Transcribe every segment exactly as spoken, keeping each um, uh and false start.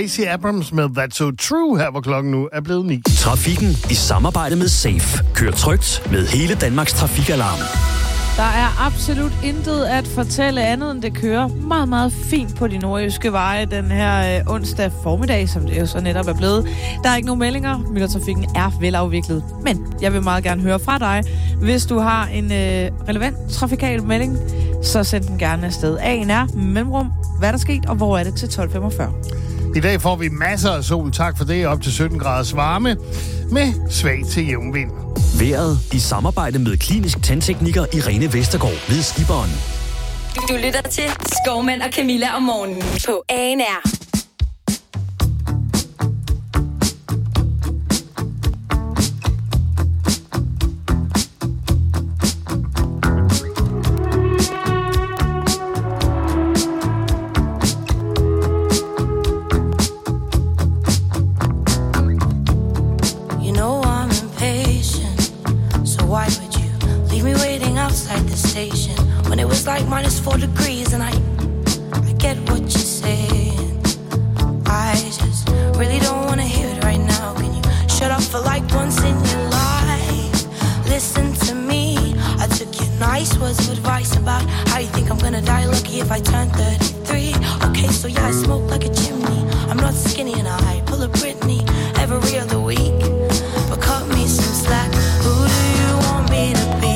Tracy Abrams med That's So True, her hvor klokken nu er blevet ni. Trafikken i samarbejde med Safe. Kør trygt med hele Danmarks trafikalarm. Der er absolut intet at fortælle andet, end det kører meget, meget fint på de nordjyske veje den her øh, onsdag formiddag, som det jo så netop er blevet. Der er ikke nogen meldinger. Myldretrafikken er velafviklet. Men jeg vil meget gerne høre fra dig. Hvis du har en øh, relevant trafikal melding, så send den gerne afsted. A'en er mellemrum. Hvad er der sket, og hvor er det til tolv femogfyrre? I dag får vi masser af sol. Tak for det. Op til sytten graders varme med svag til jævn vind. Været i samarbejde med klinisk tandtekniker Irene Vestergaard ved Skiberen. Du lytter til Skovmand og Camilla om morgenen på A N R. Like minus four degrees and I I get what you're saying. I just really don't want to hear it right now. Can you shut up for like once in your life? Listen to me. I took your nice words of advice about how you think I'm gonna die lucky if I turn thirty-three. Okay, so yeah, I smoke like a chimney. I'm not skinny and I pull a Britney every other week. But cut me some slack. Who do you want me to be?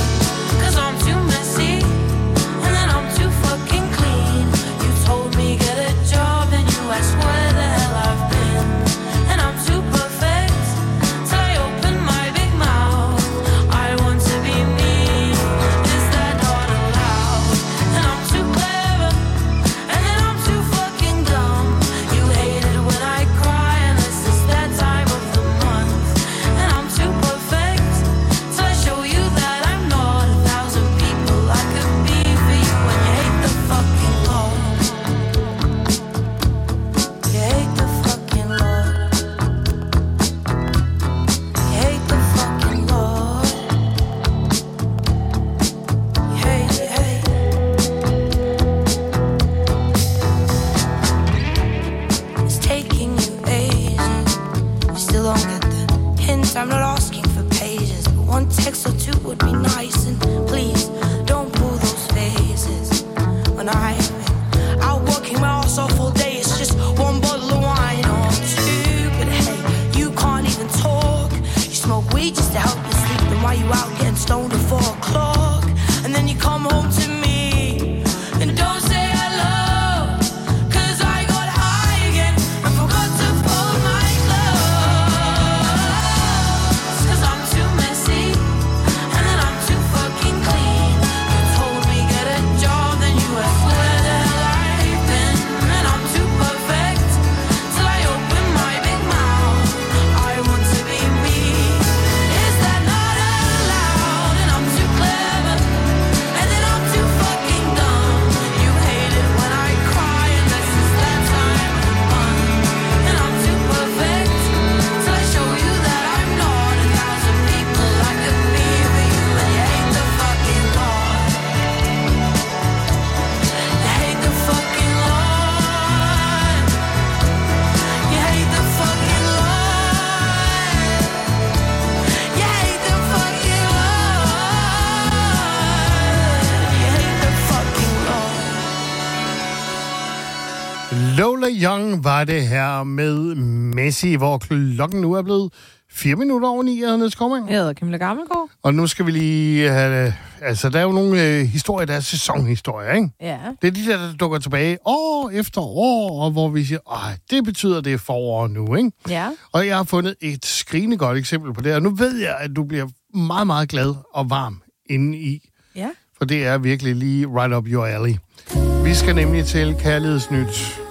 Lola Young var det her med Messi, hvor klokken nu er blevet fire minutter over ni. Jeg hedder Skovmand. Jeg hedder Camilla Gammelgaard. Og nu skal vi lige have... Altså, der er jo nogle øh, historier, der er sæsonhistorier, ikke? Ja. Det er de der, der dukker tilbage år efter år, og hvor vi siger, åh, det betyder, det er forår nu, ikke? Ja. Og jeg har fundet et skrigende godt eksempel på det, og nu ved jeg, at du bliver meget, meget glad og varm inde i. Ja. For det er virkelig lige right up your alley. Vi skal nemlig til Kærlighedsnyt.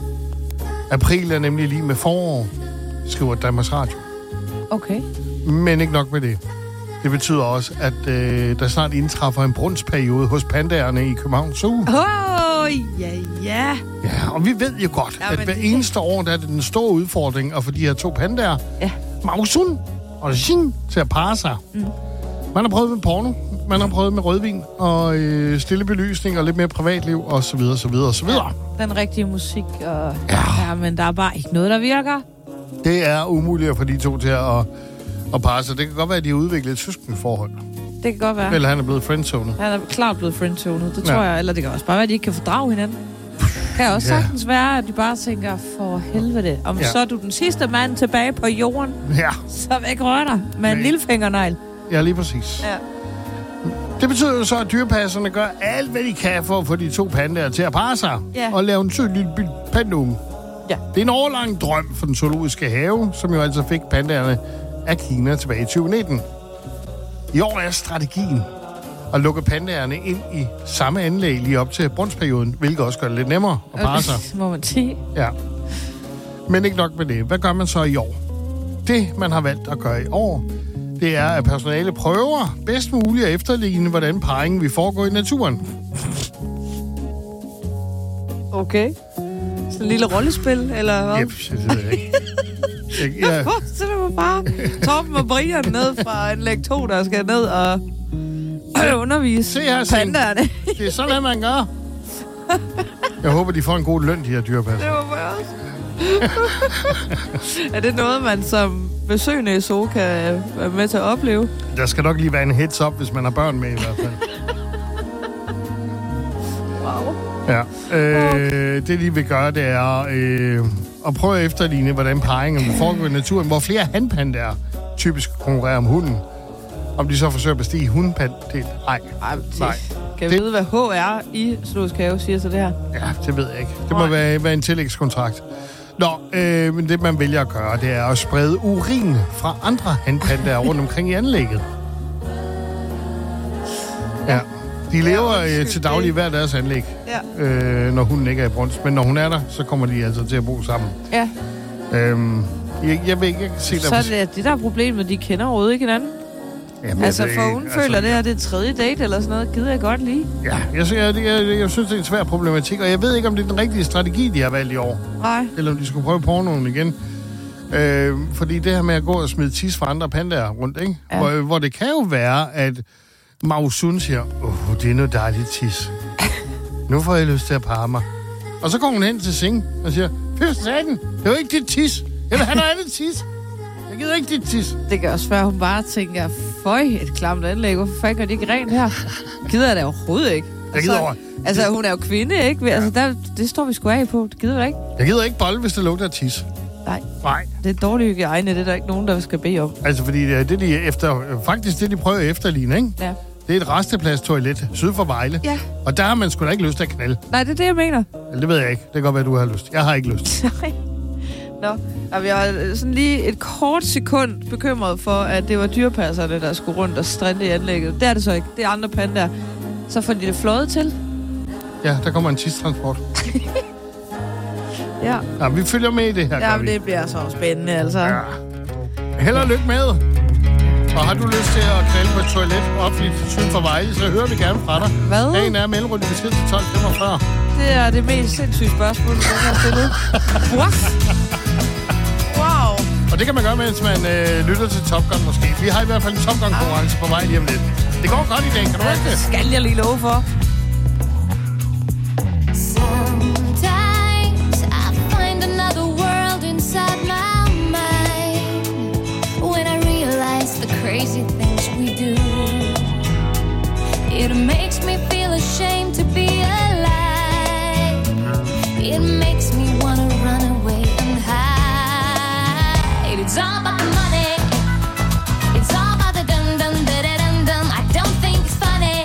April er nemlig lige med forår, skriver Danmarks Radio. Okay. Men ikke nok med det. Det betyder også, at øh, der snart indtræffer en brunstperiode hos pandaerne i København Zoo. Åh, oh, ja, ja. Ja, og vi ved jo godt, ja, at hver det... eneste år, der er det den store udfordring at få de her to pandaer, ja. Mausun og Xin, til at parre sig. Mm. Man har prøvet med porno, man har prøvet med rødvin og øh, stille belysning og lidt mere privatliv og så videre, så videre, så videre. den rigtige musik, og Ja. ja, men der er bare ikke noget, der virker. Det er umuligt at få de to til at, at parre sig. Det kan godt være, at de har udviklet et søskendeforhold. Det kan godt være. Eller han er blevet friendzonet. Han er klart blevet friendzonet, det Ja. tror jeg. Eller det kan også bare være, at de ikke kan fordrage hinanden. Det kan også Ja. sagtens være, at de bare tænker, for helvede, om Ja. så er du den sidste mand tilbage på jorden, Ja, så væk rør dig med en Nej. lille fingernegl. ja lige præcis. Ja. Det betyder jo så, at dyrepasserne gør alt, hvad de kan for at få de to pandaer til at parre sig. Ja. Og lave en sød lille pandaunge. Ja. Det er en overlang drøm for den zoologiske have, som jo altså fik pandaerne af Kina tilbage i tyve nitten. I år er strategien at lukke pandaerne ind i samme anlæg lige op til brunstperioden, hvilket også gør det lidt nemmere at parre sig. Okay, må man sige. Ja. Men ikke nok med det. Hvad gør man så i år? Det, man har valgt at gøre i år, det er, at personale prøver bedst muligt at efterligne, hvordan parringen vil foregå i naturen. Okay. Sådan en lille rollespil, eller hvad? Yep, det ved jeg ikke. Jeg, jeg, Så det var bare Torben og Brian ned fra en læg to, der skal ned og undervise Se her, Signe. pandaerne. det er sådan, man gør. Jeg håber, de får en god løn, de her dyrepasser. Det var jeg også. Er det noget, man som besøgende i zoo kan være med til at opleve? Der skal nok lige være en heads up, hvis man har børn med i hvert fald. Wow. Ja. Øh, det, de vil gøre, det er øh, at prøve at efterligne, hvordan parringen vil foregå i naturen, hvor flere hanpandaer typisk konkurrerer om hunden. Om de så forsøger at bestige hundpandel. Nej. Ej, det, Nej. Kan Det- vi vide, hvad H R i Zoologisk Have siger til det her? Ja, det ved jeg ikke. Det må Nej. være, være en tillægskontrakt. Nå, øh, men det man vælger at gøre, det er at sprede urin fra andre hanpandaer rundt omkring i anlægget. Ja. De lever undskyld, øh, til daglig i hver deres anlæg, Ja. øh, når hunden ikke er i brunst. Men når hun er der, så kommer de altså til at bo sammen. Ja. Øhm, jeg, jeg vil ikke jeg kan se Så er det det, der er problemet. De kender overhovedet ikke hinanden. Jamen, Altså, jeg for ved hun ikke, føler det her, det er tredje date eller sådan noget. Gider jeg godt lige? Ja, jeg, jeg, jeg, jeg, jeg synes, det er en svær problematik, og jeg ved ikke, om det er den rigtige strategi, de har valgt i år. Nej. Eller om de skulle prøve pornoen igen. Øh, fordi det her med at gå og smide tis fra andre pandaer rundt, ikke? Ja. Hvor, hvor det kan jo være, at Mao Sun siger, åh, oh, det er noget dejligt tis. Nu får jeg lyst til at parre mig. Og så går hun hen til Sing og siger, fy satan, det er jo ikke dit tis. Jeg vil have noget andet tis. Jeg gider ikke dit tis. Det kan også være, at hun bare tænker, føj, et klamt anlæg. Hvorfor fanden gør de ikke rent her? Gider jeg det overhovedet ikke? Jeg gider over. Altså, hun er jo kvinde, ikke? Altså, der, det står vi sgu af på. Det gider vi ikke. Jeg gider ikke bolle, hvis det lugter af tis. Nej, Nej. det er dårlig hygiejne. Det er der ikke nogen, der skal bede om. Altså, fordi det, det de efter, faktisk det, de prøver at efterligne, ikke? Ja. Det er et resteplads-toilet syd for Vejle. Ja. Og der har man sgu da ikke lyst til at knalde. Nej, det er det, jeg mener. Eller det ved jeg ikke. Det kan godt være, du har lyst. Jeg har ikke lyst. Nej. Nå, og vi var sådan lige et kort sekund bekymret for, at det var dyrepasserne, der skulle rundt og strande i anlægget. Det er det så ikke. Det er andre pandaer. Så får de det fløjet til. Ja, der kommer en tistransport. Ja. Ja, vi følger med i det her, Ja, gør men vi. det bliver så spændende, altså. Ja. Held og lykke med. Og har du lyst til at knalde på et toilet offentligt syd for Vejle, så hører vi gerne fra dig. Hvad? Dagen er mellemrunde besked til tolv femogfyrre. Det er det mest sindssyge spørgsmål, du har stillet. What? Wow. Og det kan man gøre, mens man øh, lytter til Top Gun måske. Vi har i hvert fald en Top Gun-konkurrence på vej lige om lidt. Det går godt i dag, kan du mærke Det det? skal jeg lige love for. Sometimes I find another world inside my mind when I realize the crazy things we do. It makes me feel ashamed to be alive. It makes me wanna run away and hide. It's all about the money. It's all about the dum dum da da dum dum. I don't think it's funny.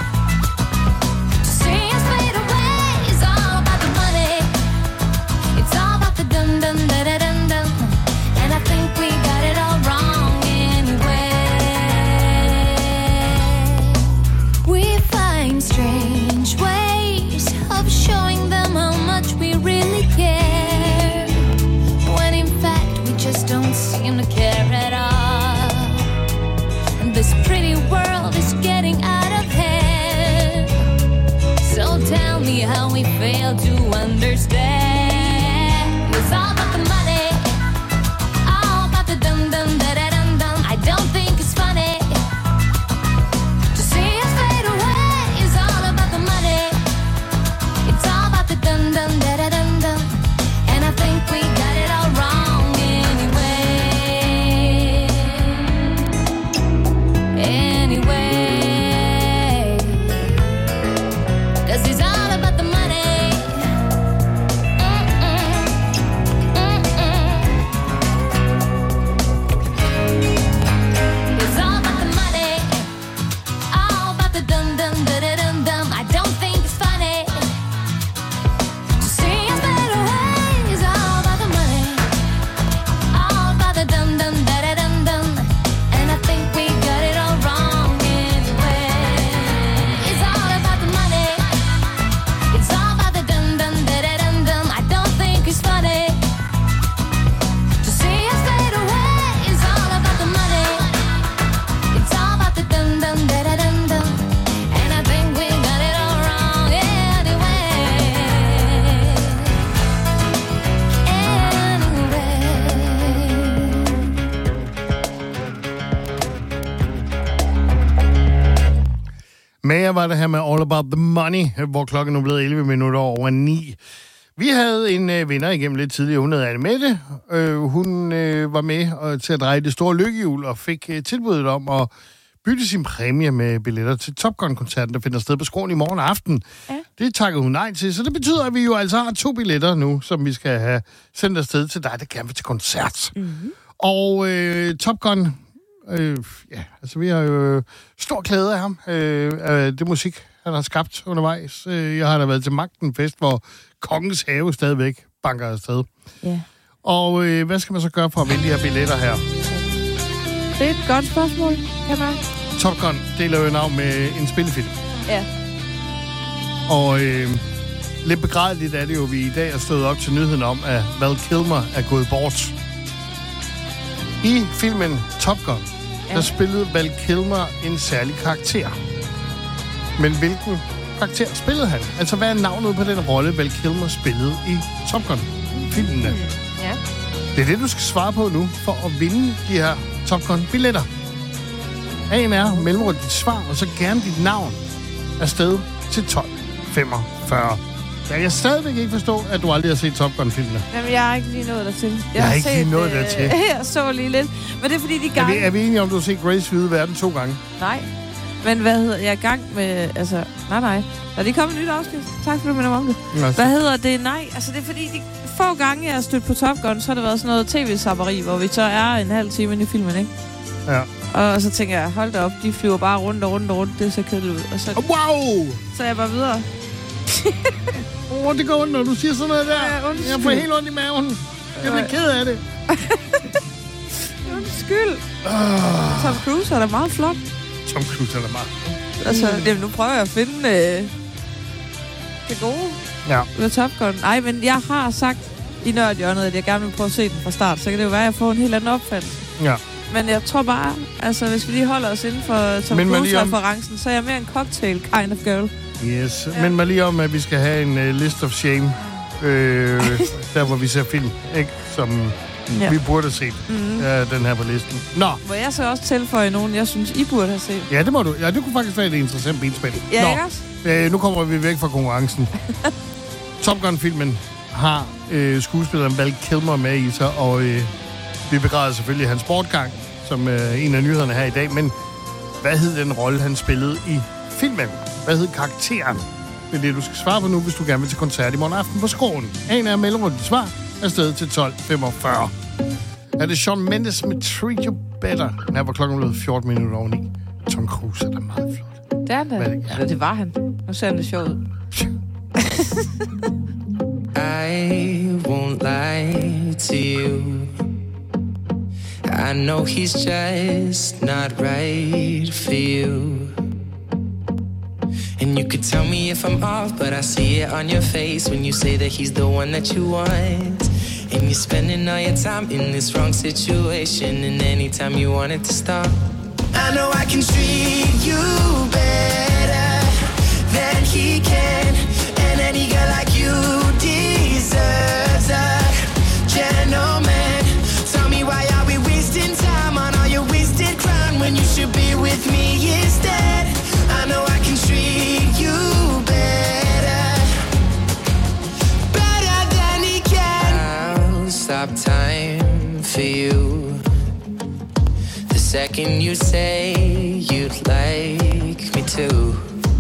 See us fade away. It's all about the money. It's all about the dum dum da da dum dum. And I think we got it all wrong anyway. We find strange ways of showing them how much we really care, when in fact we just don't seem to care at all. And this pretty world is getting out of hand. So tell me how we fail to understand. It's all about the money, all about the dum dum da da dum dum. I don't think it's funny to see us fade away. It's all about the money. It's all about the dum dum da Maja var det her med All About the Money, hvor klokken nu er blevet elleve minutter over ni. Vi havde en øh, vinder igennem lidt tidligere, hun hedder Annemette. Øh, hun øh, var med øh, til at dreje det store lykkehjul og fik øh, tilbuddet om at bytte sin præmie med billetter til Top Gun-koncerten, der finder sted på Skråen i morgen aften. Ja. Det takkede hun nej til, så det betyder, at vi jo altså har to billetter nu, som vi skal have sendt afsted til dig, der gerne vil til koncert. Mm-hmm. Og øh, Top Gun, øh, ja, altså vi har jo stor glæde af ham, øh, af det musik, han har skabt undervejs. Øh, jeg har da været til Magtenfest, hvor Kongens Have stadigvæk banker afsted. Ja. Og øh, hvad skal man så gøre for at vinde de her billetter her? Det er et godt spørgsmål, kan man. Top Gun deler jo navn med en spillefilm. Ja. Og øh, lidt begrædeligt er det jo, at vi i dag er stået op til nyheden om, at Val Kilmer er gået bort. I filmen Top Gun, ja. Der spillede Val Kilmer en særlig karakter. Men hvilken karakter spillede han? Altså, hvad er navnet på den rolle, Val Kilmer spillede i Top Gun-filmene? Mm. Ja. Det er det, du skal svare på nu, for at vinde de her Top Gun-billetter. A'n er mellemrum dit svar, og så gerne dit navn afsted til tolv femogfyrre. Jeg kan stadigvæk ikke forstå, at du aldrig har set Top Gun-filmene. Jamen, jeg har ikke lige nået dertil. Jeg, jeg har ikke set, lige nået øh, dertil. Jeg så lige lidt. Men det er fordi, de gang... Er vi, er vi enige om, du har set Grace Hvide Verden to gange? Nej. Men hvad hedder... Jeg er i gang med... Altså... Nej, nej. Er det kommet et nyt afsnit? Tak for, du minder om det. Altså. Hvad hedder det? Nej. Altså, det er fordi, de få gange, jeg har stødt på Top Gun, så har det været sådan noget tv-sapperi, hvor vi så er en halv time inde i filmen, ikke? Ja. Og så tænker jeg, hold da op, de flyver bare rundt og rundt og rundt. Det ser kedeligt ud. Og så... Wow! Så er jeg bare videre. Åh, oh, det går ondt, når du siger sådan noget der. Ja, jeg får helt ondt i maven. Jeg bliver ked af det. Undskyld. Uh. Tom Cruise er da meget flot. Tom Cruise er da meget. Altså, jamen, nu prøver jeg at finde øh, det gode ja. Med Top Gun. Ej, men jeg har sagt i nørdhjørnet, at jeg gerne vil prøve at se den fra start. Så kan det jo være, at jeg får en helt anden opfattelse. Ja. Men jeg tror bare, altså hvis vi lige holder os inden for Tom Cruise-referencen, om... så er jeg mere en cocktail kind of girl. Yes, ja. Men mig lige om, at vi skal have en uh, list of shame, øh, der hvor vi ser film, ikke? Som ja. Vi burde have set, mm-hmm. uh, den her på listen. Nå. Må jeg så også tilføje nogen, jeg synes, I burde have set? Ja, det må du. Ja, det kunne faktisk være et interessant benspænd. Ja, Nå. Ikke også? Øh, nu kommer vi væk fra konkurrencen. Top Gun-filmen har øh, skuespilleren Val Kilmer med i sig, og øh, vi begræder selvfølgelig hans bortgang, som øh, en af nyhederne her i dag. Men hvad hed den rolle, han spillede i filmen? Hvad hed karakteren? Det er det, du skal svare på nu, hvis du gerne vil til koncert i morgen aften på Skråen. En af mellemrum dit svar afsted til tolv femogfyrre. Er det Shawn Mendes med Treat You Better? Den her var klokken blevet fjorten minutter over ni. Tom Cruise er da meget flot. Det er det. Ja. Ja, det var han. Nu ser han det sjovt ud. I won't lie to you. I know he's just not right for you. And you could tell me if I'm off, but I see it on your face when you say that he's the one that you want. And you're spending all your time in this wrong situation, and anytime you want it to stop, I know I can treat you better than he can. And any girl like you deserves a gentleman. Tell me, why are we wasting time on all your wasted crown when you should be with me instead? I know I can treat you better, better than he can. I'll stop time for you the second you say you'd like me to.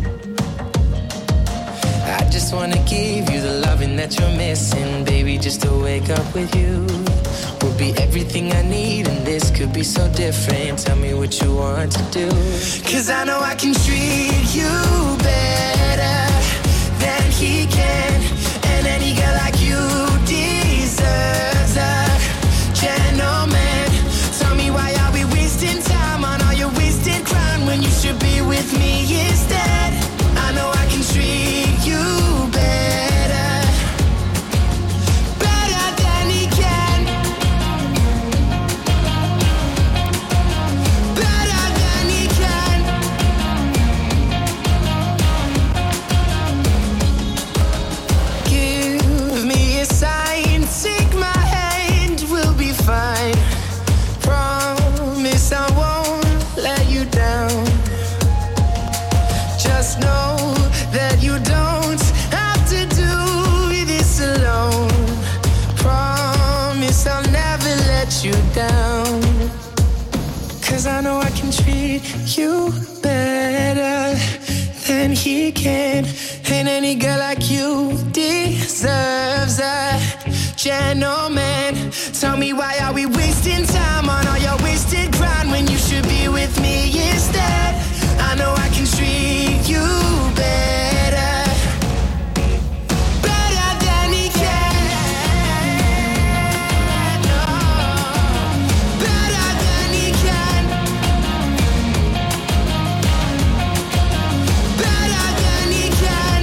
I just wanna give you the loving that you're missing, baby, just to wake up with you will be everything I need, and this could be so different. Tell me what you want to do, 'cause I know I can treat you better than he can. And any girl like you deserves a gentleman. Tell me, why are we wasting time on all your wasted crown when you should be with me instead? I know I can treat you better, better than he can, better than he can. 'cause I know I can treat you better than he can. And any girl like you deserves a gentleman. Tell me, why are we wasting time on all your wasted grind when you should be with me instead? I know I can treat you better, better than he can. No, better than he can. Better than he can.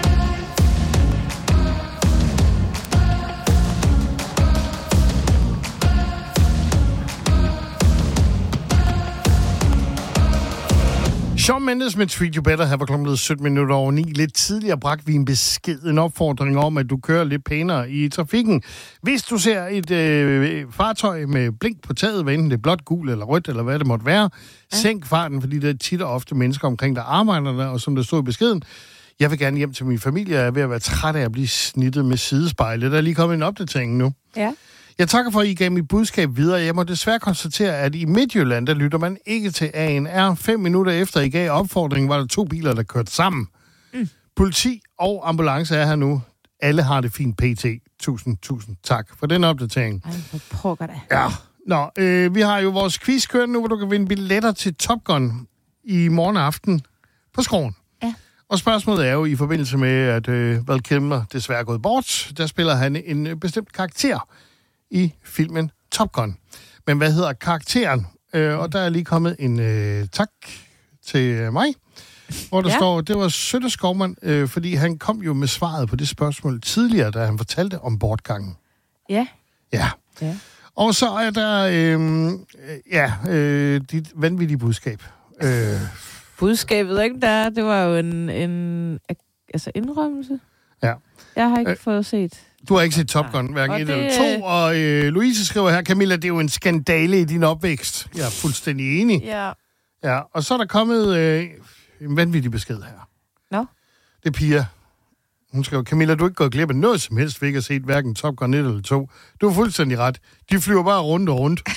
Shawn Mendes med Treat You Better her var klokken sytten minutter over ni. Lidt tidligere bragte vi en besked, en opfordring om, at du kører lidt pænere i trafikken. Hvis du ser et øh, fartøj med blink på taget, hvad enten det er blåt, gul eller rødt, eller hvad det måtte være, ja. Sænk farten, fordi der er tit og ofte mennesker omkring, der arbejder der, og som der stod i beskeden, jeg vil gerne hjem til min familie, jeg er ved at være træt af at blive snittet med sidespejlet. Der er lige kommet en opdatering nu. Ja. Jeg takker for, at I gav mit budskab videre. Jeg må desværre konstatere, at i Midtjylland, der lytter man ikke til A N R. Fem minutter efter I gav opfordringen, var der to biler, der kørte sammen. Mm. Politi og ambulance er her nu. Alle har det fint P T. Tusind, tusind tak for den opdatering. Ej, hvor pokker det. Ja. Nå, øh, vi har jo vores quiz kørende nu, hvor du kan vinde billetter til Top Gun i morgen aften på Skroen. Ja. Og spørgsmålet er jo i forbindelse med, at øh, Val Kilmer desværre er gået bort. Der spiller han en øh, bestemt karakter i filmen Top Gun. Men hvad hedder karakteren? Øh, og der er lige kommet en øh, tak til mig, hvor der ja. står, det var Søtte Skovmand, øh, fordi han kom jo med svaret på det spørgsmål tidligere, da han fortalte om bortgangen. Ja. Ja. ja. Og så er der øh, ja, øh, dit vanvittige budskab. Øh. Budskabet, ikke der? Det var jo en, en altså indrømmelse. Ja. Jeg har ikke øh. fået set. Du har ikke set Top Gun, hverken et eller to, og øh, Louise skriver her, Camilla, det er jo en skandale i din opvækst. Jeg er fuldstændig enig. Ja. Ja, og så er der kommet øh, en vanvittig besked her. Nå? Det er Pia. Hun skriver, Camilla, du er ikke gået glip af noget som helst, vi ikke har set hverken Top Gun et eller to. Du har fuldstændig ret. De flyver bare rundt og rundt.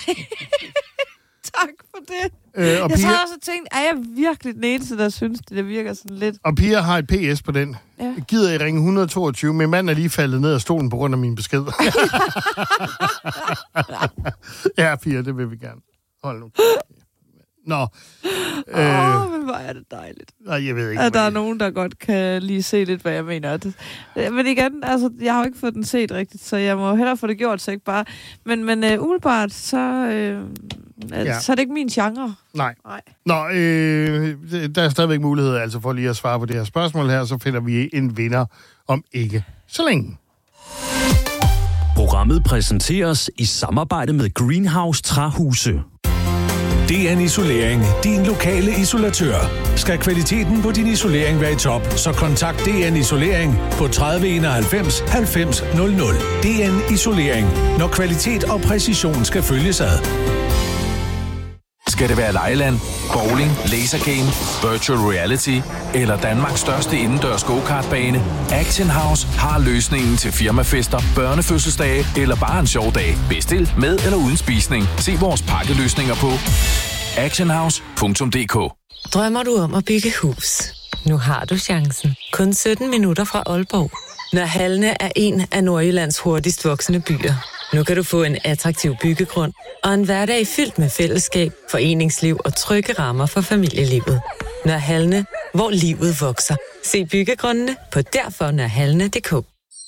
Tak for det. Øh, og jeg Pia... så også tænkt, er jeg virkelig den eneste, der synes, det, det virker sådan lidt... Og Pia har et P S på den. Ja. Gider I ringe et hundrede og toogtyve? Min mand er lige faldet ned af stolen på grund af min besked. Ja, Pia, det vil vi gerne. Hold nu. Nå. Åh, øh, oh, men hvor er det dejligt. Nej, jeg ved ikke. At der er nogen, der godt kan lige se lidt, hvad jeg mener. Det, men igen, altså, jeg har jo ikke fået den set rigtigt, så jeg må hellere få det gjort, så ikke bare... Men, men uh, umiddelbart, så, uh, ja. så er det ikke min genre. Nej. Nej. Nå, øh, der er stadigvæk mulighed altså for lige at svare på det her spørgsmål her, så finder vi en vinder om ikke så længe. Programmet præsenteres i samarbejde med Greenhouse Træhuse. D N Isolering, din lokale isolatør. Skal kvaliteten på din isolering være i top, så kontakt D N Isolering på tredive enoghalvfems halvfems nul nul. D N Isolering, når kvalitet og præcision skal følges ad. Skal det være Lejeland, bowling, lasergame, virtual reality eller Danmarks største indendørs go-kartbane? Action House har løsningen til firmafester, børnefødselsdage eller bare en sjov dag. Bestil med eller uden spisning. Se vores pakkeløsninger på action house punktum d k. Drømmer du om at bygge hus? Nu har du chancen. Kun sytten minutter fra Aalborg. Når Halne er en af Nordjyllands hurtigst voksende byer. Nu kan du få en attraktiv byggegrund og en hverdag fyldt med fællesskab, foreningsliv og trygge rammer for familielivet. Nør Halne, hvor livet vokser. Se byggegrundene på derfor nør halne punktum d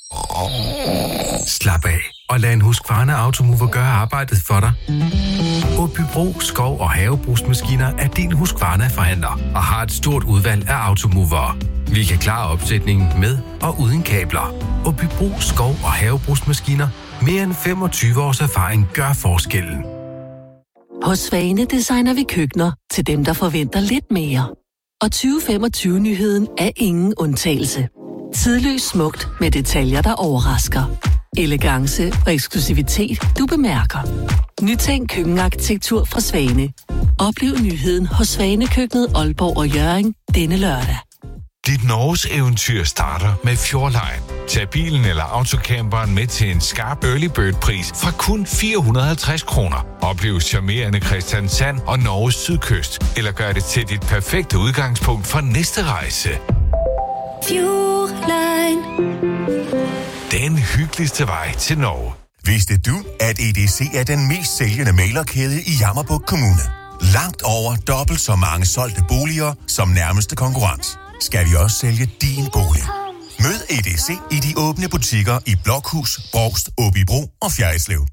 k. Slap af og lad en Husqvarna Automover gøre arbejdet for dig. Åbybro, skov og havebrugsmaskiner er din Husqvarna-forhandler og har et stort udvalg af automovere. Vi kan klare opsætningen med og uden kabler. Åbybro, skov og havebrugsmaskiner. Mere end femogtyve års erfaring gør forskellen. Hos Svane designer vi køkkener til dem, der forventer lidt mere. Og tyve femogtyve-nyheden er ingen undtagelse. Tidløst smukt med detaljer, der overrasker. Elegance og eksklusivitet, du bemærker. Nytænk køkkenarkitektur fra Svane. Oplev nyheden hos Svane Køkkenet Aalborg og Hjørring denne lørdag. D Dit Norges eventyr starter med Fjordline. Tag bilen eller autocamperen med til en skarp early bird pris fra kun fire hundrede og halvtreds kroner. Oplev charmerende Kristiansand og Norges sydkyst, eller gør det til dit perfekte udgangspunkt for næste rejse. Fjordline. Den hyggeligste vej til Norge. Vidste du, at E D C er den mest sælgende mæglerkæde i Jammerbugt Kommune? Langt over dobbelt så mange solgte boliger som nærmeste konkurrent. Skal vi også sælge din bolig? Mød E D C i de åbne butikker i Blokhus, Brovst, Åbybro og Fjerritslev.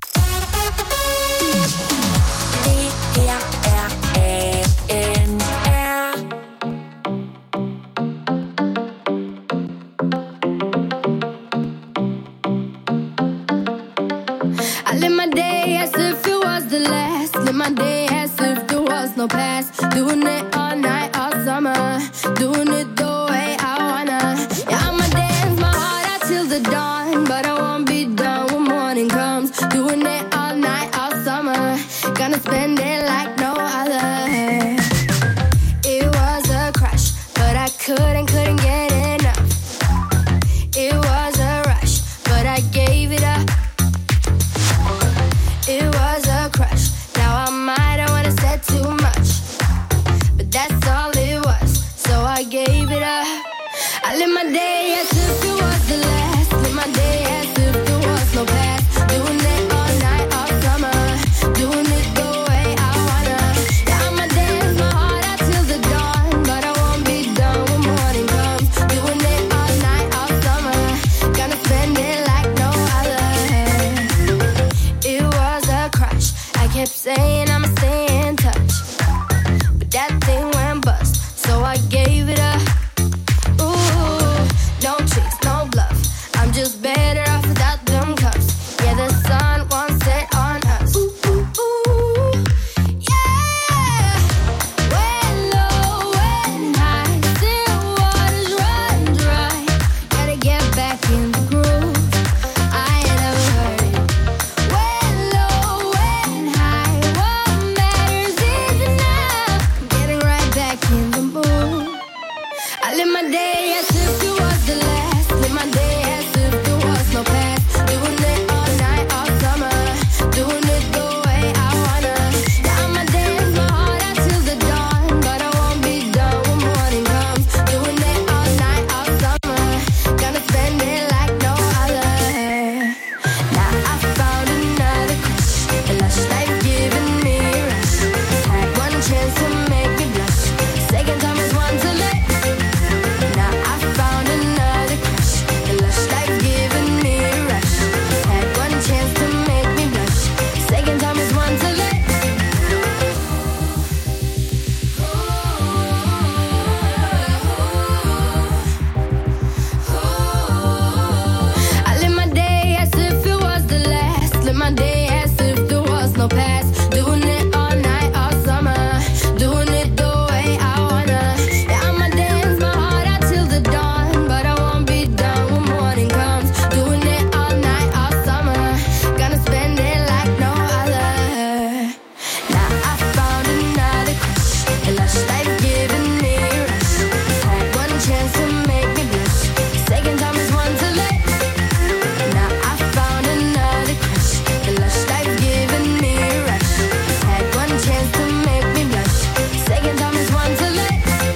I live my day as if it was the last. Live my day as if there was no past. Doing it all night, all summer. Doing it the way I wanna. Yeah, I'ma dance my heart out till the dawn. But I won't be done when morning comes. Doing it all night, all summer. Gonna spend it like no other. It was a crush, but I couldn't, couldn't get enough. It was a rush, but I gave it up. It was a crush. Now I might have wanna said too much, but that's all it was. So I gave it up. I live my day as if it was the last. Live my day as if there was no past. Doing it all night, all summer. Doing it the way I wanna. Yeah, I'ma dance my heart out till the dawn, but I won't be done when morning comes. Doing it all night, all summer. Gonna spend it like no other. It was a crush. I kept saying I'ma stay in touch, but that thing went bust, so I gave it up. Ooh, no tricks, no bluff. I'm just better off without them cuffs. Yeah, the sun won't set on us. Ooh, ooh, ooh, yeah. When low, when high, still waters run dry. Gotta get back in the groove. I ain't never heard it. When low, when high, what matters is enough. Getting right back in the mood. I live my day as if it was the last. Live my day as if there was no past. Doing it all night, all summer. Doing it the way I wanna. Yeah, I'ma dance my heart out till the dawn, but I won't be done when morning comes. Doing it all night, all summer. Gonna spend it like no other. Now I found another crush. A lush life giving me a rush. Had one chance to make me blush. Second time is one to let. Now I found another crush. A lush life giving me a rush. Had one chance to make me blush. Second time is one to let. I live my day as if it was the last. Live my day as if there was no past. Doing it all night, all summer. Doing it the way I wanna. Yeah, I'ma dance my heart out till the dawn, but I won't be done when morning comes. Doing it all night, all summer. Gonna spend it like no other. Now I found another crush. A lush life giving me a rush. Had one chance to make me blush. Second time is one to let. Now I found another crush. A lush life giving me a rush. Had one chance to make me blush. Second time is one to let.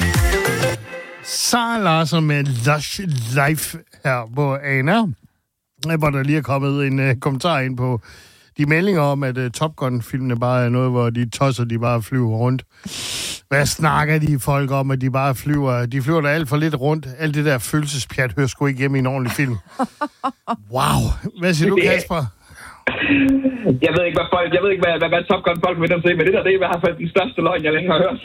Sara Larsson med Lush Life her på A N R, hvor der lige er kommet en uh, kommentar ind på de meldinger om, at uh, Top Gun-filmene bare er noget, hvor de tosser, de bare flyver rundt. Hvad snakker de folk om, at de bare flyver? De flyver der alt for lidt rundt. Alt det der følelsespjat hører sgu ikke hjemme i en ordentlig film. Wow. Hvad siger du, Kasper? Jeg ved ikke, hvad folk, jeg ved ikke, hvad, hvad, hvad Top Gun folk vil dem se, men det der, det er i hvert fald den største løgn, jeg længe har hørt.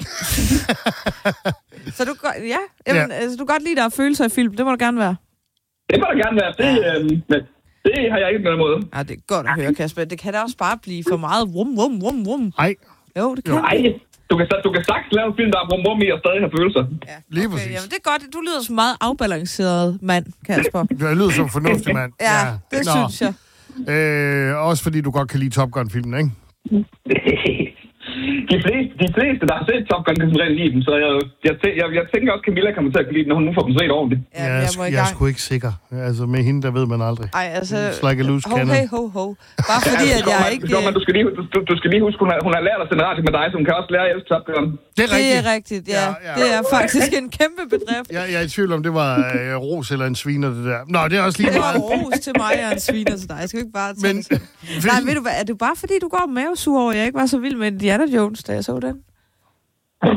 Så du, go- ja, jamen, ja. Altså, du kan godt lide, der er følelser i film. Det må du gerne være. Det må der gerne være. Det, øh, men det har jeg ikke noget imod. Ja, det er godt at høre, Kasper. Det kan da også bare blive for meget vum, vum, vum, vum. Nej. Jo, det kan. Nej, du kan, du kan sagtens lave en film, der er vum, vum i og stadig have følelser. Ja, lige præcis. Okay, jamen, det er godt. Du lyder som en meget afbalanceret mand, Kasper. Jeg lyder som en fornuftig mand. Ja, ja, det Nå. synes jeg. Øh, også fordi du godt kan lide Top Gun-filmen, ikke? de, fleste, de fleste, der har set Top Gun, kan som regel lide dem, så jeg, jeg, jeg, jeg tænker også, Camilla kommer til at kunne lide den, når hun nu får dem set ordentligt. Ja, jeg, jeg, jeg, jeg er sgu ikke sikker. Altså, med hende, der ved man aldrig. Ej, altså... It's like a loose cannon. Ho, hey, ho, ho. Bare fordi, at jeg ikke... Man, du, skal lige, du, du skal lige huske, hun har, hun har lært at sende radio med dig, så hun kan også lære at elske Top Gun. Det er rigtigt. Det er rigtigt, ja. ja, ja. Det er faktisk en kæmpe bedrift. Jeg, jeg er i tvivl om, det var øh, ros eller en sviner, det der. Nå, det er også lige det meget. Det var ros til mig og en sviner til dig. Jeg skal ikke bare tage Men, det Nej, ved du hvad, er det bare fordi, du går mavesur over, jeg ikke var så vild med Indiana Jones, da jeg så den? Åh,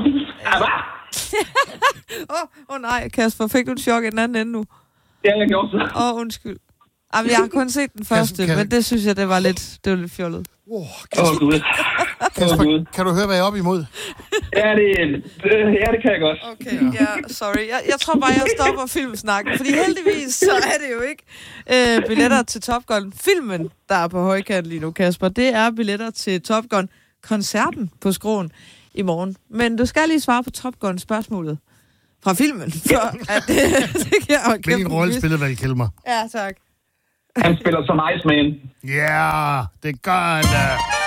oh, oh, nej, Kasper, fik du en chok i den anden ende nu? Ja, jeg gjorde så. Åh, oh, undskyld. Jamen, jeg har kun set den første, Kasper, kan... men det synes jeg, det var lidt, det var lidt fjollet. Åh, oh, Kasper, Kasper, kan du høre, hvad jeg er op imod? Ja, det, det, ja, det kan jeg godt. Okay, ja, sorry. Jeg, jeg tror bare, jeg stopper filmsnakken, fordi heldigvis, så er det jo ikke øh, billetter til Top Gun. Filmen, der er på højkant lige nu, Kasper, det er billetter til Top Gun-koncerten på Skråen i morgen. Men du skal lige svare på Top Gun-spørgsmålet fra filmen, for at det, det kan jeg kæmpe. Hvilken rolle spillede Val Kilmer? Ja, tak. Han spiller så nice, man. Ja, yeah, det gør han da.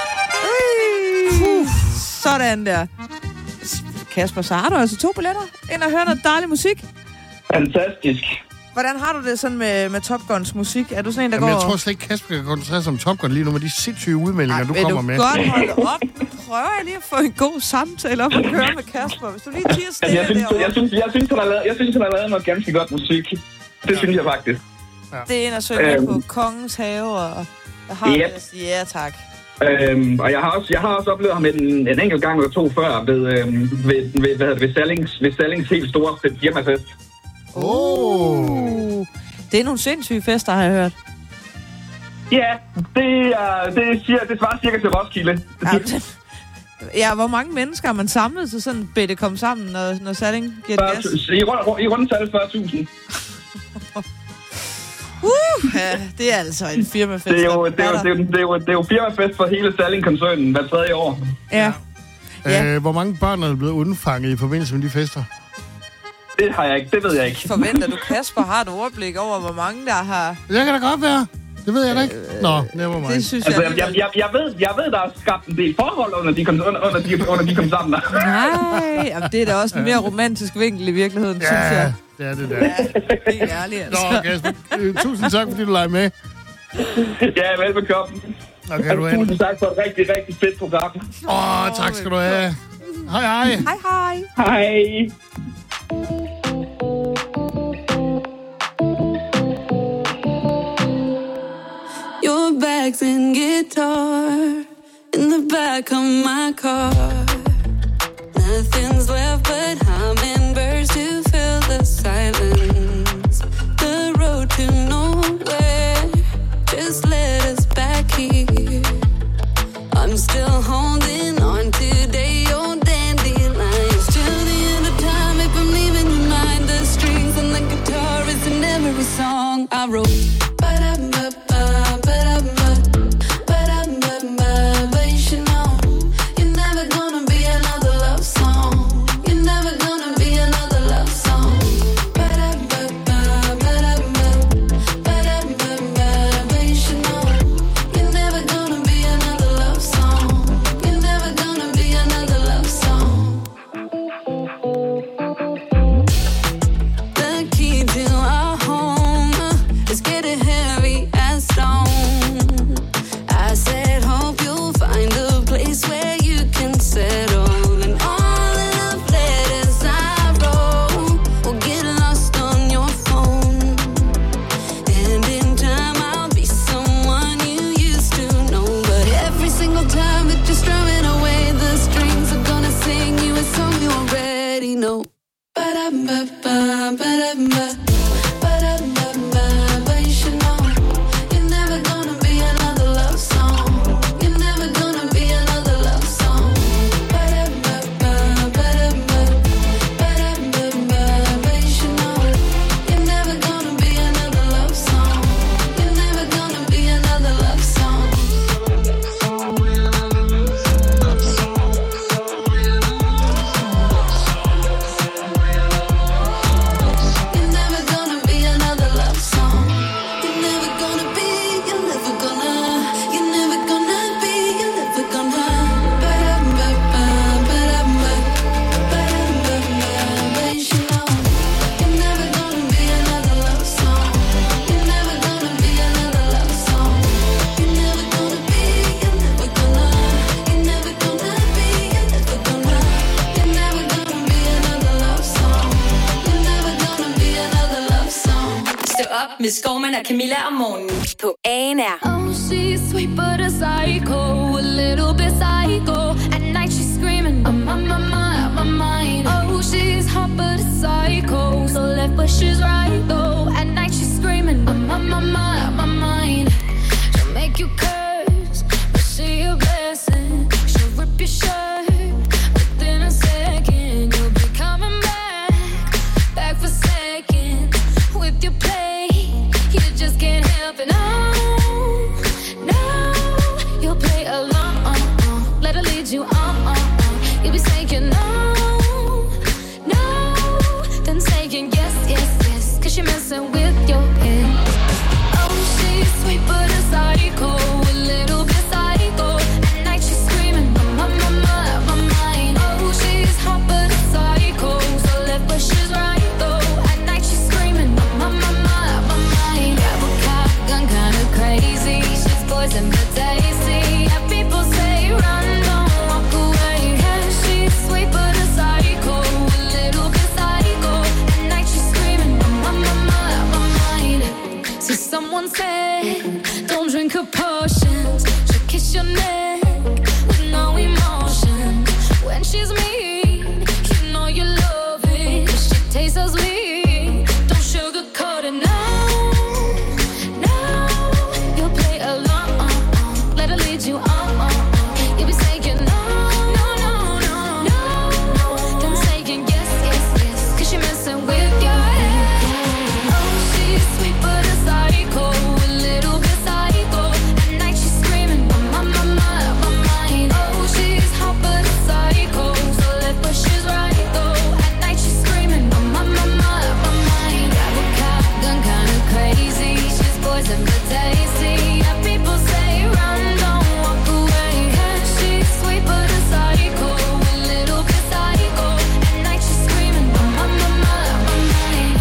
Uh, sådan der. Kasper, så har du altså to billetter ind og høre noget dejlig musik. Fantastisk. Hvordan har du det sådan med, med Top Guns musik? Er du sådan en, der Jamen, går... jeg tror slet ikke, Kasper kan koncentrere sig om Top Gun lige nu med de sindssyge udmeldinger, Ej, du kommer du med. Godt holde op. Nu prøver jeg lige at få en god samtale op og køre med Kasper. Hvis du lige tiger stille jeg synes, derovre. Jeg synes, jeg synes, han har lavet, jeg synes, han har lavet noget ganske godt musik. Det ja. synes jeg faktisk. Ja. Det er en at søge øhm. på Kongens Have, og jeg har yep. det. Ja, tak. Øhm, og jeg har, også, jeg har også oplevet ham en, en enkelt gang eller to før ved, øhm, ved, ved, hvad det, ved, Sallings, ved Sallings helt store firmafest. Oh. Det er nogle sindssyge fester, har jeg hørt. Ja, det, er, det, siger, det svarer cirka til Roskilde. Ja, ja, hvor mange mennesker har man samlet til sådan bedte kom sammen, når, når Salling giver gas? I, rund, i rundetal fyrre tusind. Uh, ja, det er altså en firmafest. Det er jo, det er jo, det er jo, det er jo, det er jo firmafest for hele Salling-koncernen hver tredje år. Ja. ja. Øh, hvor mange børn er blevet undfanget i forbindelse med de fester? Det har jeg ikke, det ved jeg ikke. Forventer du, Kasper har et overblik over, hvor mange der har... Det kan da godt være. Det ved jeg da ikke. Nå, never mind. Det synes altså, jeg... Jeg, jeg, jeg, ved, jeg ved, der er skabt en del forhold, under de kom, under, under de, under de kom sammen. Nej, jamen, det er da også en mere romantisk vinkel i virkeligheden, ja, synes jeg. det er det der. Ja, helt ærligt, altså. Nå, Kasper, tusind tak, fordi du leger med. Ja, velbekomme. Okay, du tusind tak for et rigtig, rigtig fedt program. Åh, oh, tak skal du have. Hej, hej. Hej, hej. Hej. Your bags and guitar in the back of my car. Nothing's left but hummingbirds to fill the silence. The road to nowhere just led us back here. I'm still holding on today, your dandelions. Till the end of time, if I'm leaving your mind, the strings and the guitar is in every song I wrote. Never med Skovman og Camilla om morgenen på A N R. Oh, she's sweet but a psycho, a little bit psycho. At night she's screaming, I'm on my mind, my mind. Oh, she's hot but a psycho, so left but she's right though. At night she's screaming, I'm on my mind, my mind. She'll make you curse, but she a blessing. She'll rip your shirt within a second. You'll be coming back, back for seconds with your play. You just can't help it. No, no, you'll play along. Let her lead you on. You'll be saying no, no, then saying yes, yes, yes, cause you're messing with your head. Oh, she's sweet but a psycho, a little bit psycho. At night she's screaming, my, my, my, my mind. Oh, she's hot but a psycho, so left but she's right though. At night she's screaming, my, my, my, my mind. Grab a cop, gun kinda crazy. She's poison but tasty. Yeah, people say run, don't walk away. Yeah, she's sweet but a psycho, a little bit psycho. At night she's screaming, my, my, my, my mind. See, someone said, don't drink her potions. She'll kiss your neck with no emotion. When she's mean, you know you love it. 'Cause she tastes so sweet. Don't sugarcoat it, no, no. You'll play along. Let her lead you on. You'll be saying no, no, no, no, no. Then saying yes, yes, yes, 'cause you're messing with your head. Oh, she's sweet but a psycho, a little bit psycho. At night she's screaming, my, my, my, my mind. Oh, she's hot but a psycho, so left but she's right though. At night she's screaming, my, my, my, my mind. Grab a cop, gun kinda crazy. She's poison but tasty. Yeah, people say run, don't walk away. Yeah, she's sweet but a psycho, a little bit psycho. At night she's screaming, my, my, my, my, my mind.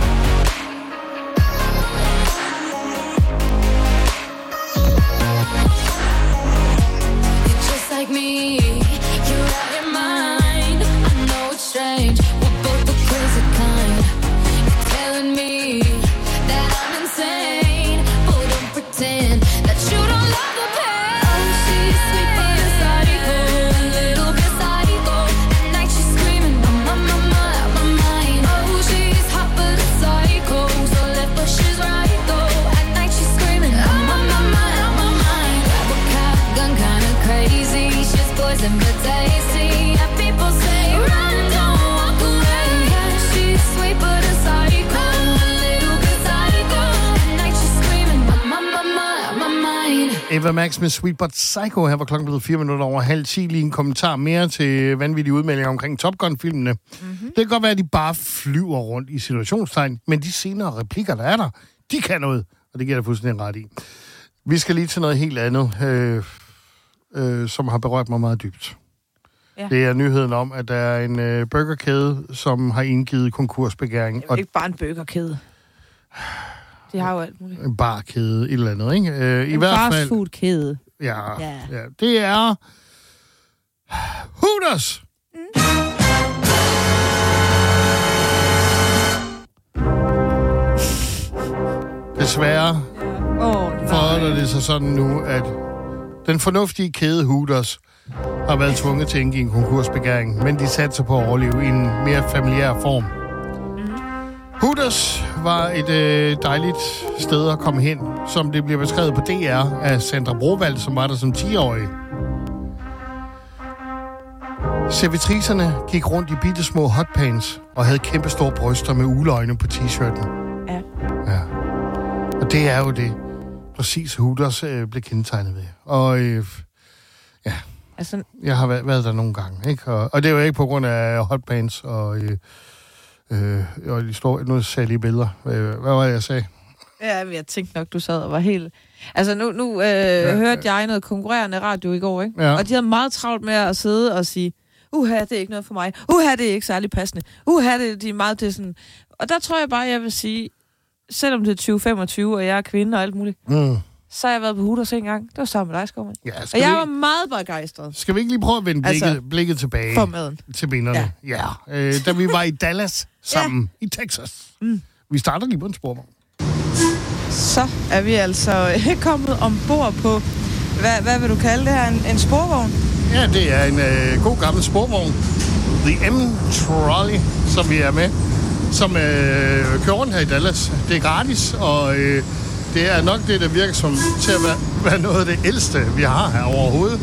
You're just like me, you're out your mind. I know it's strange, we're both the crazy kind. You're telling me that I'm insane, but don't pretend that you don't love the pain. Oh, she's sweet but a psycho, a little bit psycho. At night she's screaming, my, my, my, my, my mind. Oh, she's hot but a psycho, so left but she's right though. At night she's screaming, my, my, my, my, my mind. Grab a cop, gun kinda crazy. She's poison but tasty. Yeah, people say run, don't walk away. Yeah, she's sweet but a psycho, a little bit psycho. At night she's screaming, my, my, my, my, my mind. Eva Max med Sweet But Psycho. Her var klokken blevet fire minutter over halv ti. Lige en kommentar mere til vanvittige udmeldinger omkring Top Gun-filmene. Mm-hmm. Det kan godt være, at de bare flyver rundt i situationstegn, men de senere replikker, der er der, de kan noget, og det giver jeg fuldstændig ret i. Vi skal lige til noget helt andet, øh, øh, som har berørt mig meget dybt. Ja. Det er nyheden om, at der er en øh, burgerkæde, som har indgivet konkursbegæring. Det er ikke bare en burgerkæde. De har jo alt muligt. En barkæde, et eller andet, ikke? Øh, I En hvert fald. fastfood-kæde. Ja, Ja. ja, det er Hooters. Mm. Desværre oh, forholder det sig sådan nu, at den fornuftige kæde Hooters har været tvunget til at indgive en konkursbegæring, men de satte sig på at overleve i en mere familiær form. Hooters var et øh, dejligt sted at komme hen, som det bliver beskrevet på D R af Sandra Brovalg, som var der som ti-årig. Servitricerne gik rundt i bitte små hotpants og havde kæmpe store bryster med uleøjne på t-shirten. Ja. Ja. Og det er jo det, præcis Hooters øh, blev kendetegnet ved. Og øh, ja, altså, jeg har været, været der nogle gange, ikke? Og, og det er jo ikke på grund af hotpants og... Øh, Øh, og de står nogle særlige billeder. Øh, hvad var det, jeg sagde? Ja, jeg tænkte nok, du sad og var helt... Altså, nu, nu øh, ja, hørte jeg noget konkurrerende radio i går, ikke? Ja. Og de havde meget travlt med at sidde og sige, uha, det er ikke noget for mig. Uha, det er ikke særlig passende. Uha, det, de er meget det sådan... Og der tror jeg bare, jeg vil sige, selvom det er tyve femogtyve, og jeg er kvinde og alt muligt, mm. så har jeg været på Hooters en gang. Det var sammen med dig, Skovman. Ja, og jeg vi... var meget begejstret. Skal vi ikke lige prøve at vende blikket, altså, blikket tilbage for maden. Til benene? Ja. ja. Øh, da vi var i Dallas sammen ja. i Texas. Mm. Vi starter lige på en sporvogn. Så er vi altså kommet ombord på, hvad, hvad vil du kalde det her, en, en sporvogn? Ja, det er en øh, god gammel sporvogn. The M-Trolley, som vi er med, som øh, kører rundt her i Dallas. Det er gratis, og øh, det er nok det, der virker som til at være, være noget af det ældste, vi har her overhovedet.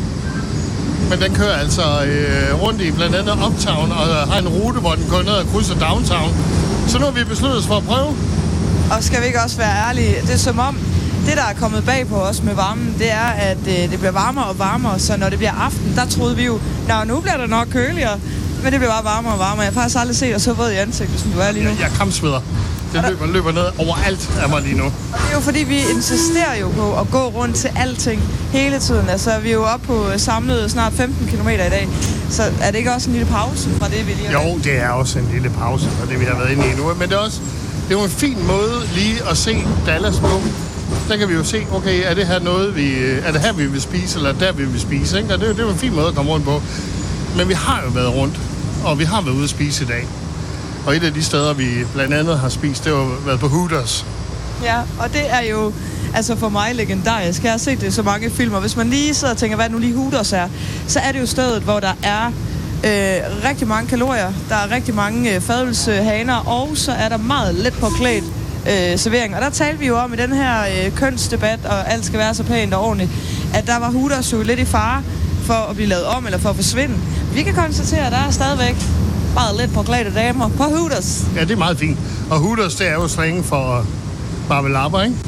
Men den kører altså øh, rundt i blandt andet Uptown, og har en rute, hvor den går ned og krydser Downtown. Så nu har vi besluttet os for at prøve. Og skal vi ikke også være ærlige? Det er som om, det der er kommet bag på os med varmen, det er, at øh, det bliver varmere og varmere. Så når det bliver aften, der troede vi jo, nå, nu bliver det nok køligere. Men det bliver bare varmere og varmere. Jeg har faktisk aldrig set dig så våd i ansigtet, som du er lige nu. Jeg, jeg kampsveder. Det løber, løber ned overalt af mig lige nu. Og det er jo fordi, vi insisterer jo på at gå rundt til alting hele tiden. Altså, vi er jo oppe på samlet snart femten kilometer i dag. Så er det ikke også en lille pause fra det, vi lige har? Jo, det er også en lille pause fra det, vi har været inde i nu. Men det er også det er jo en fin måde lige at se Dallas på. Der kan vi jo se, okay, er det her noget, vi, er det her, vi vil spise, eller der vi vil spise, ikke? Og det, det er jo en fin måde at komme rundt på. Men vi har jo været rundt, og vi har været ude at spise i dag. Og et af de steder, vi blandt andet har spist, det har været på Hooters. Ja, og det er jo altså for mig legendarisk. Jeg har set det i så mange filmer. Hvis man lige sidder og tænker, hvad nu lige Hooters er, så er det jo stedet, hvor der er øh, rigtig mange kalorier. Der er rigtig mange øh, fadølshaner, og så er der meget let påklædt øh, servering. Og der talte vi jo om i den her øh, kønsdebat, og alt skal være så pænt og ordentligt, at der var Hooters jo lidt i fare for at blive lavet om eller for at forsvinde. Vi kan konstatere, at der er stadigvæk meget lidt påklædte damer på Hooters. Ja, det er meget fint. Og Hooters, det er jo slangen for barbelapper, ikke?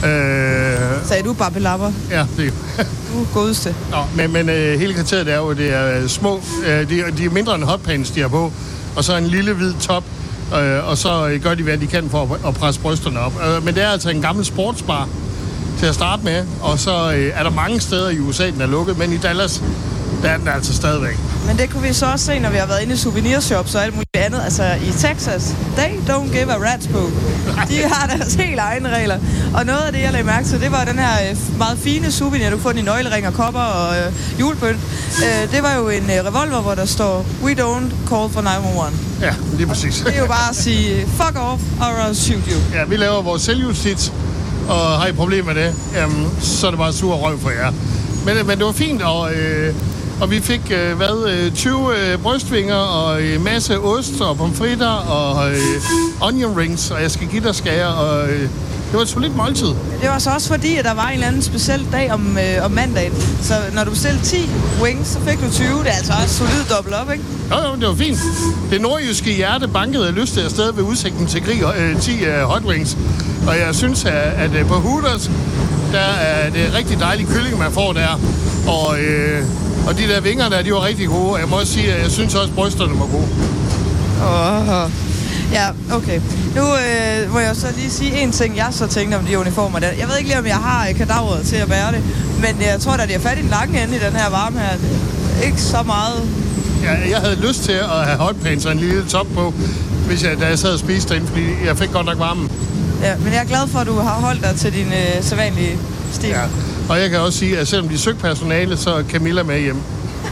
Øh... Sagde du barbelapper? Ja, det er jo. Du er godeste. Nå, men, men øh, hele kriteriet er jo, det er små, øh, de, de er mindre end hotpants, de har på, og så en lille hvid top, øh, og så gør de, hvad de kan for at, at presse brysterne op. Øh, men det er altså en gammel sportsbar til at starte med, og så øh, er der mange steder i U S A, den er lukket, men i Dallas, der er den altså stadigvæk. Men det kunne vi så også se, når vi har været inde i souvenirshops og alt muligt andet. Altså i Texas, they don't give a rat's på. De har deres helt egne regler. Og noget af det, jeg lagde mærke til, det var den her meget fine souvenir, du kunne få i nøgleringer, kopper og øh, julepynt. Øh, det var jo en øh, revolver, hvor der står, we don't call for nine one one. Ja, lige præcis. Det er jo bare at sige, fuck off, or I'll shoot you. Ja, vi laver vores selvjustits, og har I problemer med det, jamen, så er det bare sur røv for jer. Men, men det var fint, og... Øh, Og vi fik, øh, hvad, tyve øh, brystvinger og en masse ost og pomfritter og øh, onion rings, og jeg skal give dig skager, og øh, det var et solidt måltid. Det var så også fordi, at der var en eller anden speciel dag om, øh, om mandagen. Så når du bestilte ti wings, så fik du tyve. Det er altså også solid dobbelt op, ikke? Jo, jo, det var fint. Det nordjyske hjerte bankede af lyst til afsted ved udsigten til grig, øh, ti øh, hot wings. Og jeg synes, at, at, at på Hooters, der er det rigtig dejlig kylling, man får der. Og... Øh, Og de der vinger der, de var rigtig gode. Jeg må også sige, at jeg synes også, at brysterne var gode. Åh, oh. Ja, okay. Nu øh, må jeg så lige sige en ting, jeg så tænkte om de uniformer der. Jeg ved ikke lige, om jeg har kadaveret til at bære det, men jeg tror da, de har fat i den lange ende i den her varme her. Ikke så meget. Ja, jeg havde lyst til at have hotpants og en lille top på, hvis jeg, da jeg sad og spiste derinde, fordi jeg fik godt nok varmen. Ja, men jeg er glad for, at du har holdt dig til din øh, sædvanlige stil. Ja. Og jeg kan også sige, at selvom de søgte personale, så er Camilla med hjem.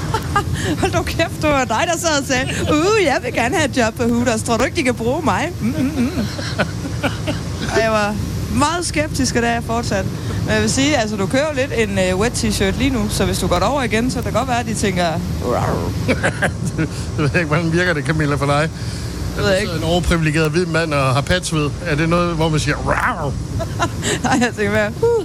Hold du kæft, det var dig, der sad og sagde, uh, jeg vil gerne have et job på Hooters. Tror du ikke, de kan bruge mig? Mm, mm, mm. Og jeg var meget skeptisk, og det er jeg fortsat. Men jeg vil sige, altså du kører lidt en uh, wet t-shirt lige nu, så hvis du går over igen, så kan det godt være, at de tænker... det ved jeg ikke, hvordan virker det, Camilla, for dig? Det ved jeg ikke. En overprivilegeret hvid mand og har patsved. Er det noget, hvor man siger... Nej, jeg tænker mere... Uh.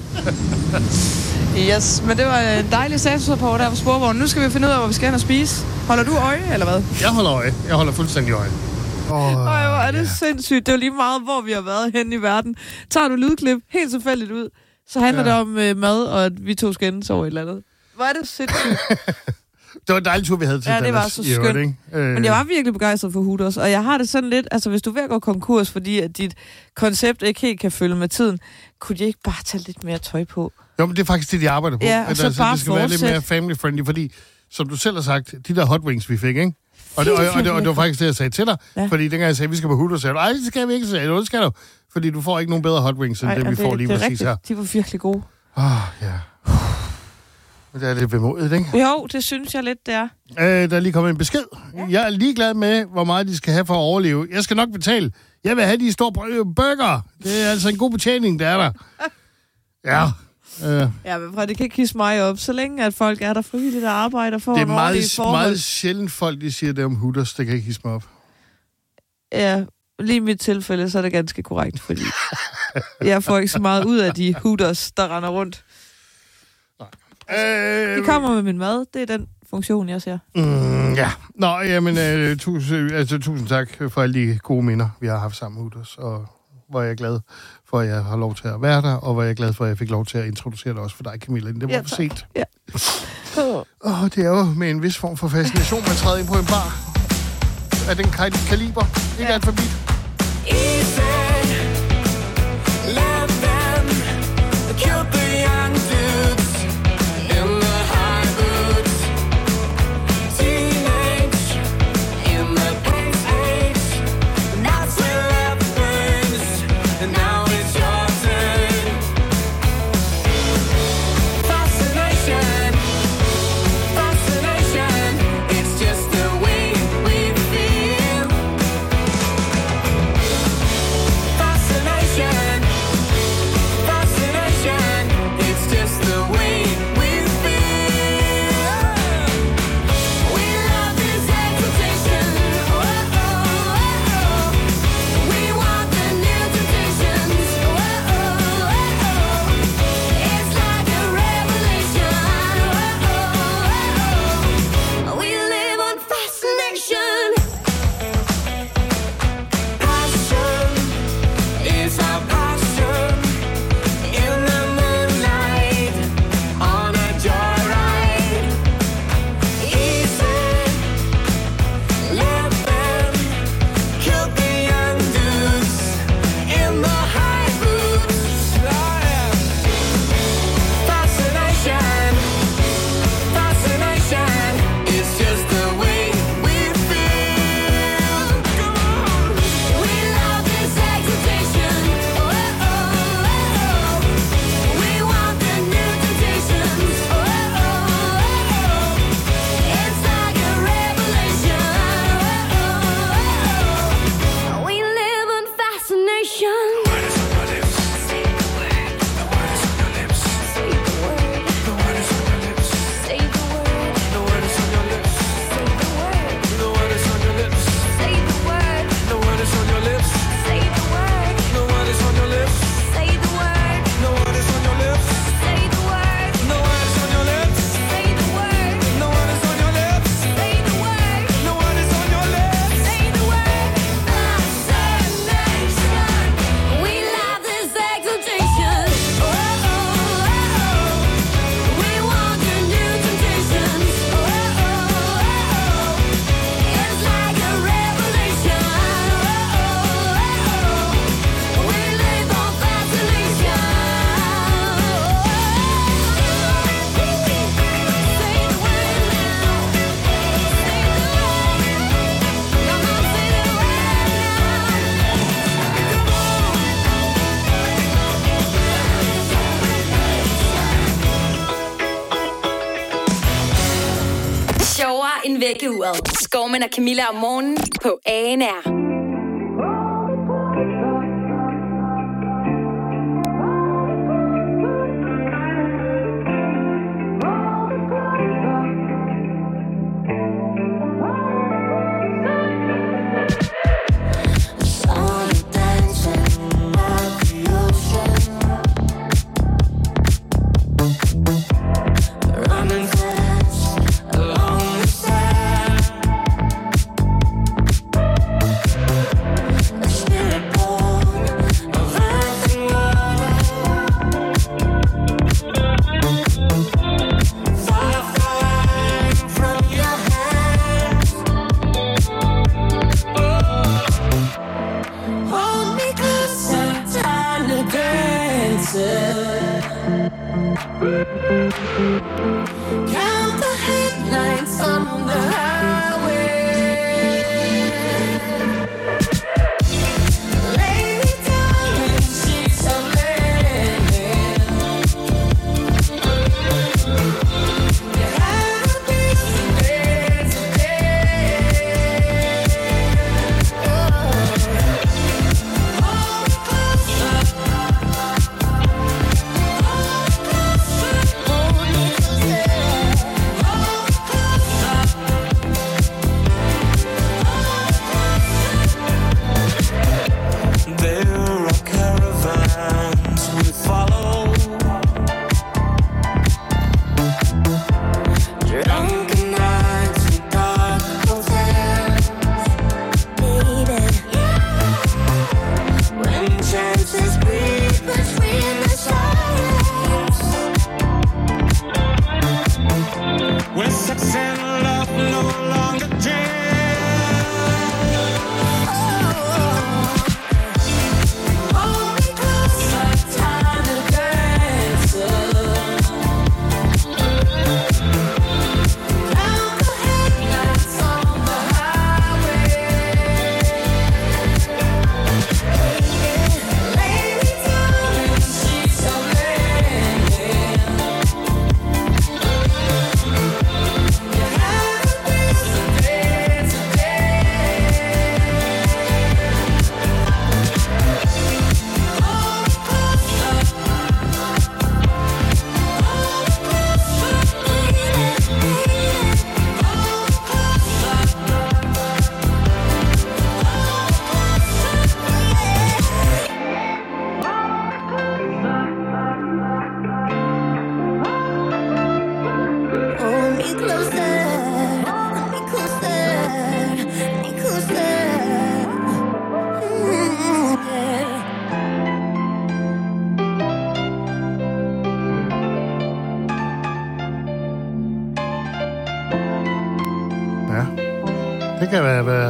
Yes, men det var en dejlig statusrapport der på sporvognen. Nu skal vi finde ud af, hvor vi skal hen og spise. Holder du øje, eller hvad? Jeg holder øje. Jeg holder fuldstændig øje. Åh, oh, Øj, hvor er det yeah. sindssygt. Det er jo lige meget, hvor vi har været henne i verden. Tager du lydklip helt tilfældigt ud, så handler ja. det om uh, mad, og at vi to skændes over et eller andet. Hvor er det sindssygt. Det var en dejlig tur, vi havde til. Ja, det var så skønt. Ikke? Øh... Men jeg var virkelig begejstret for Hooters, og jeg har det sådan lidt, altså hvis du er ved at gå konkurs, fordi at dit koncept ikke helt kan følge med tiden, kunne de ikke bare tage lidt mere tøj på? Jo, men det er faktisk det, de arbejder på. Ja, og altså, så bare det skal fortsæt. være lidt mere family-friendly, fordi, som du selv har sagt, de der hot wings, vi fik, ikke? Og det, og, og, det, og det var faktisk det, jeg sagde til dig, ja. fordi dengang jeg sagde, at vi skal på Hooters, sagde du, ej, det skal vi ikke, sagde du, det skal du, fordi du får ikke nogen bedre hot wings, end Ej, det, vi det, får lige det præcis rigtigt. her. De var virkelig gode. Åh, oh, ja. Det er lidt vemodigt, ikke? Jo, det synes jeg lidt, det er. Øh, der er lige kommet en besked. Ja. Jeg er ligeglad med, hvor meget de skal have for at overleve. Jeg skal nok betale. Jeg vil have de store burger. Det er altså en god betjening, der er der. Ja. Øh. Ja, men prøv, det kan ikke hisse mig op. Så længe at folk er der frivilligt og arbejder for det er en ordentlig meget, forhold. meget sjældent folk, de siger det om Hooters. Det kan ikke hisse mig op. Ja, lige i mit tilfælde, så er det ganske korrekt, fordi jeg får ikke så meget ud af de Hooters, der render rundt. Øh, de kommer med min mad. Det er den funktion, jeg ser. Mm, ja. Nå, jamen, øh, tusind, altså, tusind tak for alle de gode minder, vi har haft sammen med Hooters, og hvor jeg er glad for, at jeg har lov til at være der, og hvor jeg er glad for, at jeg fik lov til at introducere det også for dig, Camilla. Det var ja, for sent. Ja. Åh, oh, det er jo med en vis form for fascination, man træder ind på en bar af den kaliber. Ikke ja. Alt for vidt. Skovmand og Camilla om morgenen på A N R. Count the headlights on the highway. Lay me down in sheets of linen.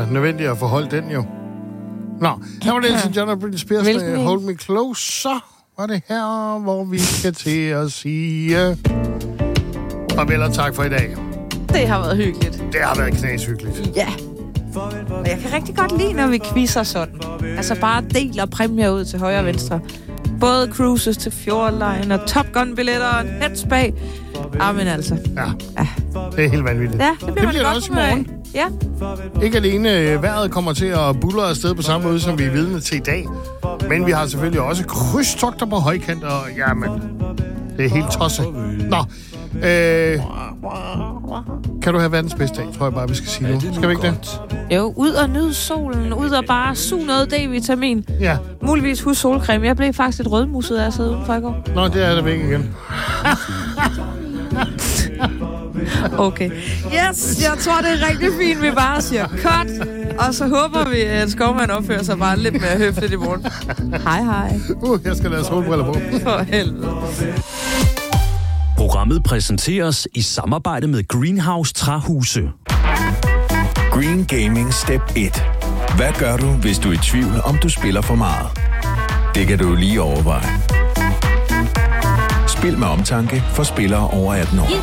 er nødvendigt at forholde den jo. Nå, her var det altså John og Britney Spears med Hold Me Closer. Var det her, hvor vi skal til at sige farvel og tak for i dag. Det har været hyggeligt. Det har været knashyggeligt. Ja. Og jeg kan rigtig godt lide, når vi quizzer sådan. Altså bare deler præmier ud til højre og venstre. Både cruises til Fjordline og Top Gun-billetter og en headspa. Amen altså. Ja. ja, det er helt vanvittigt. Ja, det bliver, det bliver godt også i morgen. Ja. Ikke alene øh, vejret kommer til at buldre afsted på samme måde, som vi er vidne til i dag. Men vi har selvfølgelig også krydstogter på højkant, og jamen, det er helt tosset. Nå, øh, kan du have verdens bedste dag, tror jeg bare, vi skal sige nu. Skal vi ikke det? Jo, ud og nyde solen, ud og bare suge noget D-vitamin. Ja. Muligvis husk solcreme. Jeg blev faktisk lidt rødmusset af at sidde udenfor i går. Nå, det er det væk igen. Okay. Yes, jeg tror, det er rigtig fint, vi bare siger cut. Og så håber vi, at Skovmand opfører sig bare lidt mere høfligt i morgen. Hej, hej. Uh, jeg skal lade solbriller på. For helvede. Programmet præsenteres i samarbejde med Greenhouse Træhuse. Green Gaming Step et. Hvad gør du, hvis du er i tvivl, om du spiller for meget? Det kan du lige overveje. Spil med omtanke for spillere over atten år.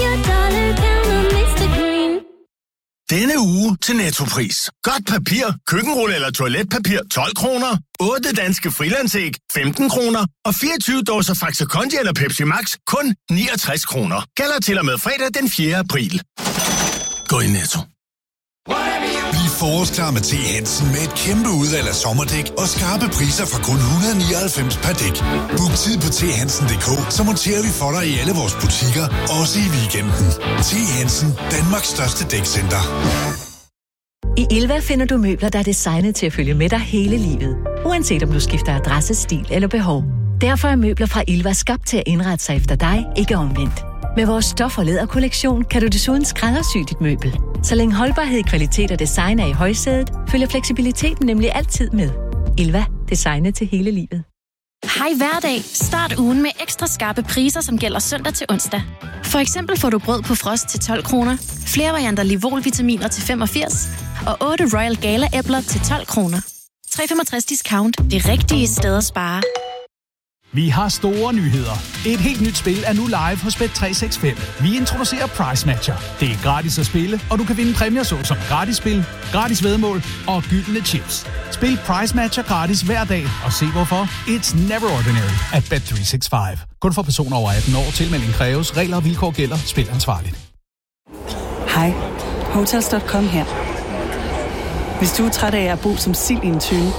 Denne uge til Nettopris. Godt papir, køkkenrulle eller toiletpapir tolv kroner. otte danske frilandsæg femten kroner. Og fireogtyve dåser Faxe Kondi eller Pepsi Max kun niogtres kroner. Gælder til og med fredag den fjerde april. Gå i Netto. Bliv forårsklar med T. Hansen med et kæmpe udvalg af sommerdæk og skarpe priser fra kun et hundrede og nioghalvfems per dæk. Book tid på t hansen punktum d k, så monterer vi for dig i alle vores butikker, også i weekenden. T. Hansen, Danmarks største dækcenter. I Ilva finder du møbler, der er designet til at følge med dig hele livet. Uanset om du skifter adresse, stil eller behov. Derfor er møbler fra Ilva skabt til at indrette sig efter dig, ikke omvendt. Med vores stof- og læderkollektion kan du desuden skræddersy dit møbel. Så længe holdbarhed, kvalitet og design er i højsædet, følger fleksibiliteten nemlig altid med. Ilva. Designet til hele livet. Hej hverdag. Start ugen med ekstra skarpe priser, som gælder søndag til onsdag. For eksempel får du brød på frost til tolv kroner, flere varianter Livol-vitaminer til femogfirs og otte Royal Gala-æbler til tolv kroner. tre komma femogtres discount. Det rigtige sted at spare. Vi har store nyheder. Et helt nyt spil er nu live hos Bet tre seks fem. Vi introducerer Price Matcher. Det er gratis at spille, og du kan vinde præmier såsom gratis spil, gratis væddemål og gyldne chips. Spil Price Matcher gratis hver dag, og se hvorfor. It's never ordinary at Bet tre seks fem. Kun for personer over atten år. Tilmelding kræves. Regler og vilkår gælder. Spil ansvarligt. Hej. Hotels punktum com her. Hvis du er træt af at bo som sild i en tønde,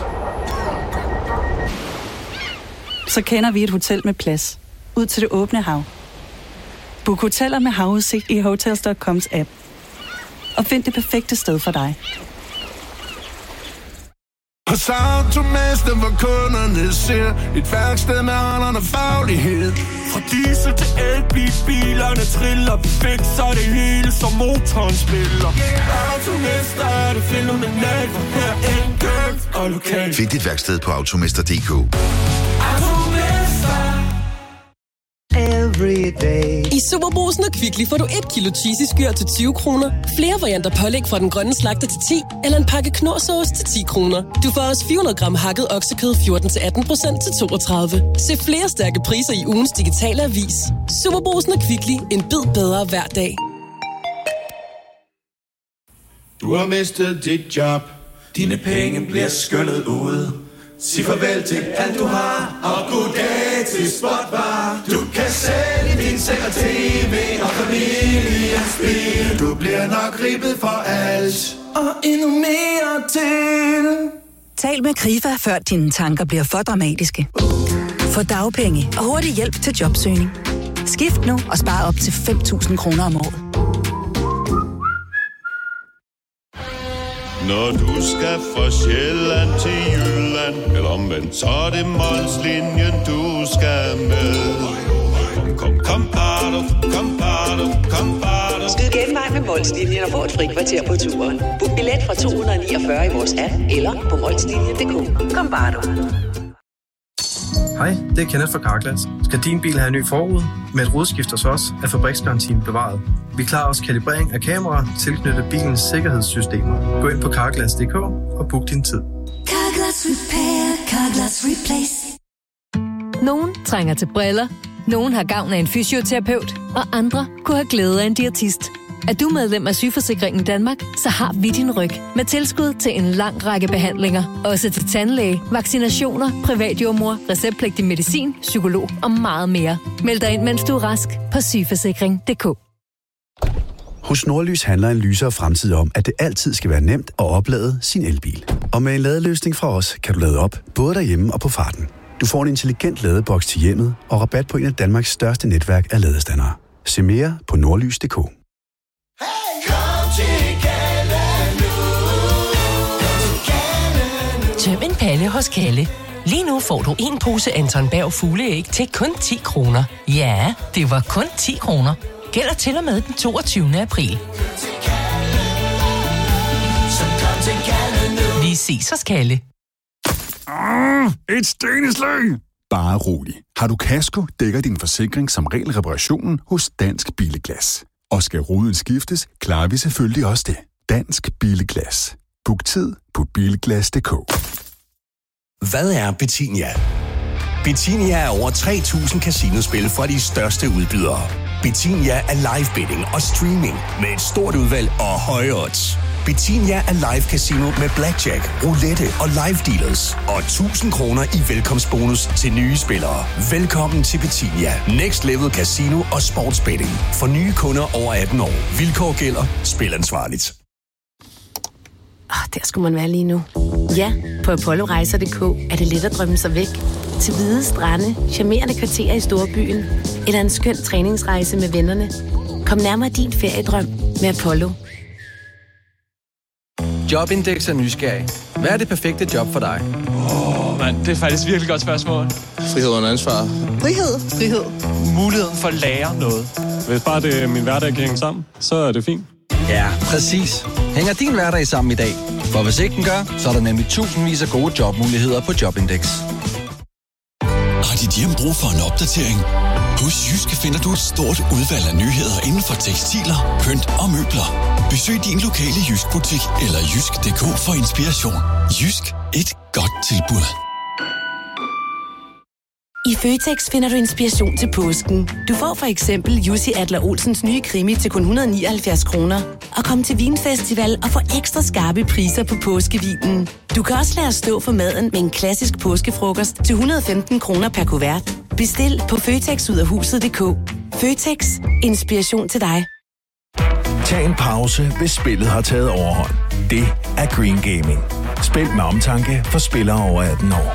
så kender vi et hotel med plads. Ud til det åbne hav. Book hoteller med havudsigt i hotels punktum coms app. Og find det perfekte sted for dig. Hos Automester, hvor kunderne ser et værksted med holderne faglighed. Fra diesel til elbil, bilerne triller. Vi fikser det hele, som motoren spiller. Automester er det fænomenalt, for her enkelt og lokalt. Find dit værksted på automester punktum d k. I Superbrugsen og Kvickly får du et kilo cheesy skyr til tyve kroner, flere varianter pålæg fra den grønne slagter til ti, eller en pakke knorrsauce til ti kroner. Du får også fire hundrede gram hakket oksekød fjorten til atten procent til toogtredive. Se flere stærke priser i ugens digitale avis. Superbrugsen og Kvickly. En bid bedre hver dag. Du har mistet dit job. Dine penge bliver skyllet ud. Sig farvel til alt du har, og goddag til Spotbar. Du kan sælge din seng og tv og familiens bil. Du bliver nok ribbet for alt, og endnu mere til. Tal med Krifa, før dine tanker bliver for dramatiske. Få dagpenge og hurtig hjælp til jobsøgning. Skift nu og spar op til fem tusind kroner om året. Når du skal fra Sjælland til Jylland, eller omvendt, så er det Molslinjen, du skal med. Kom, kom, kom, bado, kom, bado, kom, bado. Skyd genvej med Molslinjen og få et frikvarter på turen. Book billet fra to hundrede niogfyrre i vores app, eller på molslinjen punktum d k. Kom, bado. Hej, det er Kenneth fra Carglass. Skal din bil have en ny forrude? Med et rudeskift hos os er fabriksgarantien bevaret. Vi klarer også kalibrering af kameraer tilknyttet bilens sikkerhedssystemer. Gå ind på carglass punktum d k og book din tid. Carglass Repair, Carglass Replace. Nogen trænger til briller, nogen har gavn af en fysioterapeut, og andre kunne have glæde af en diætist. Er du medlem af Sygeforsikringen Danmark, så har vi din ryg med tilskud til en lang række behandlinger. Også til tandlæge, vaccinationer, privatjordmor, receptpligtig medicin, psykolog og meget mere. Meld dig ind, mens du er rask på sygeforsikring punktum d k. Hos Nordlys handler en lysere fremtid om, at det altid skal være nemt at oplade sin elbil. Og med en ladeløsning fra os, kan du lade op både derhjemme og på farten. Du får en intelligent ladeboks til hjemmet og rabat på en af Danmarks største netværk af ladestandere. Se mere på nordlys punktum d k. Tøm en palle hos Kalle. Lige nu får du en pose Anton Berg fugleæg til kun ti kroner. Ja, det var kun ti kroner. Gælder til og med den toogtyvende april. Vi ses hos Kalle. Ah, et steneslag! Bare rolig. Har du kasko, dækker din forsikring som regel reparationen hos Dansk Billeglas. Og skal ruden skiftes, klarer vi selvfølgelig også det. Dansk Billeglas. Book tid på bilglas punktum d k. Hvad er Betinia? Betinia er over tre tusind casinospil fra de største udbydere. Betinia er live betting og streaming med et stort udvalg og høje odds. Betinia er live casino med blackjack, roulette og live dealers. Og tusind kroner i velkomstbonus til nye spillere. Velkommen til Betinia. Next level casino og sportsbetting. For nye kunder over atten år. Vilkår gælder. Spil ansvarligt. Oh, der skulle man være lige nu. Ja, på apollo rejser punktum d k er det let at drømme sig væk. Til hvide strande, charmerende kvarterer i storbyen, eller en skøn træningsrejse med vennerne. Kom nærmere din feriedrøm med Apollo. Jobindex er nysgerrig. Hvad er det perfekte job for dig? Åh, oh, mand, det er faktisk virkelig godt spørgsmål. Frihed under ansvar. Frihed, frihed. Muligheden for at lære noget. Hvis bare det min hverdag kan hænge sammen, så er det fint. Ja, præcis. Hænger din hverdag sammen i dag? For hvis ikke den gør, så er der nemlig tusindvis af gode jobmuligheder på Jobindex. Har dit hjem brug for en opdatering? Hos Jyske finder du et stort udvalg af nyheder inden for tekstiler, pynt og møbler. Besøg din lokale Jysk-butik eller jysk punktum d k for inspiration. Jysk. Et godt tilbud. I Føtex finder du inspiration til påsken. Du får for eksempel Jussi Adler-Olsens nye krimi til kun et hundrede og nioghalvfjerds kroner. Og kom til Vinfestival og få ekstra skarpe priser på påskevinen. Du kan også lade os stå for maden med en klassisk påskefrokost til et hundrede og femten kroner per kuvert. Bestil på føtex ud af huset punktum d k. Føtex. Inspiration til dig. Tag en pause, hvis spillet har taget overhånd. Det er Green Gaming. Spil med omtanke for spillere over atten år.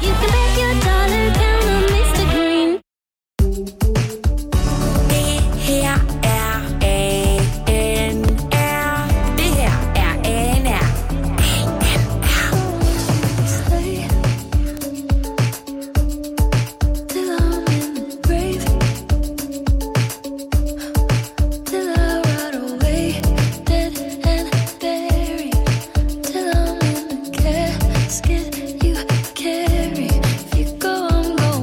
Get you carry if you go, I'm going.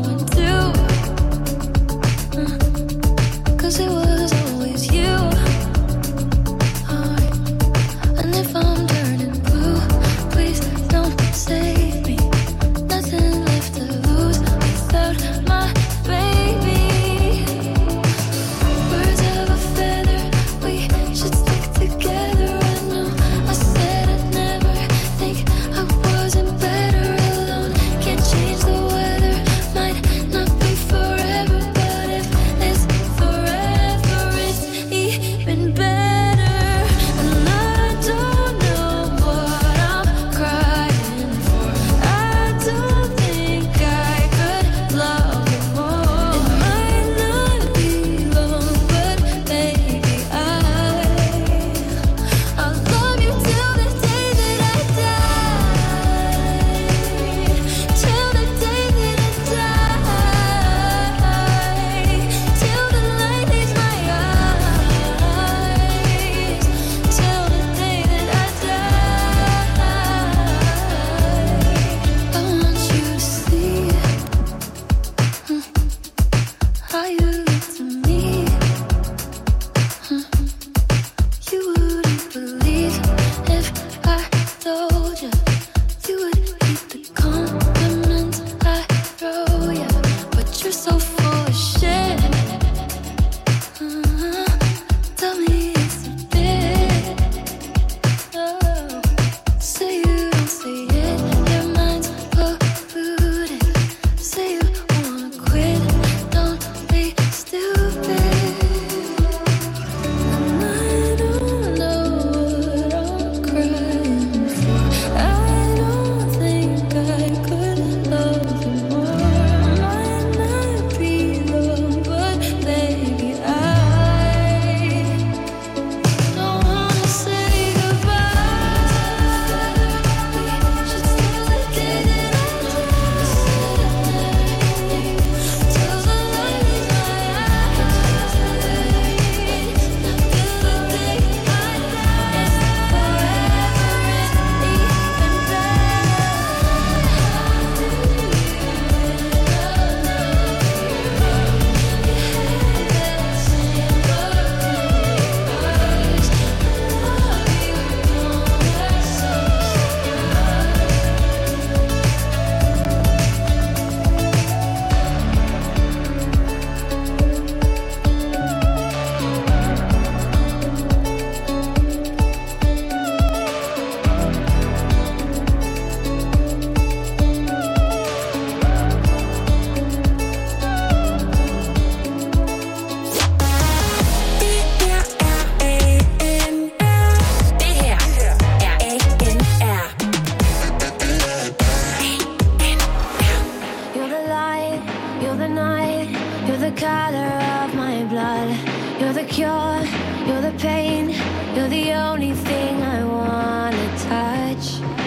cure, you're the pain, you're the only thing I wanna touch.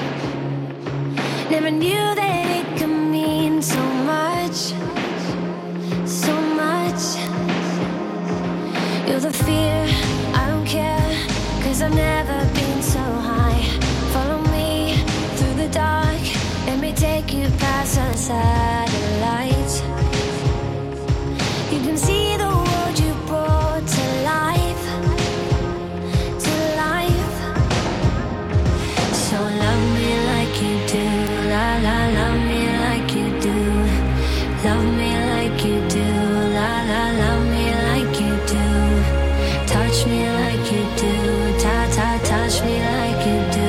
Never knew that it could mean so much, so much. You're the fear, I don't care, 'cause I've never been so high. Follow me through the dark, let me take you past the satellites. You can see the world you brought to life, to life. So love me like you do, la la, love me like you do. Love me like you do, la la, love me like you do. Touch me like you do, ta ta, touch me like you do.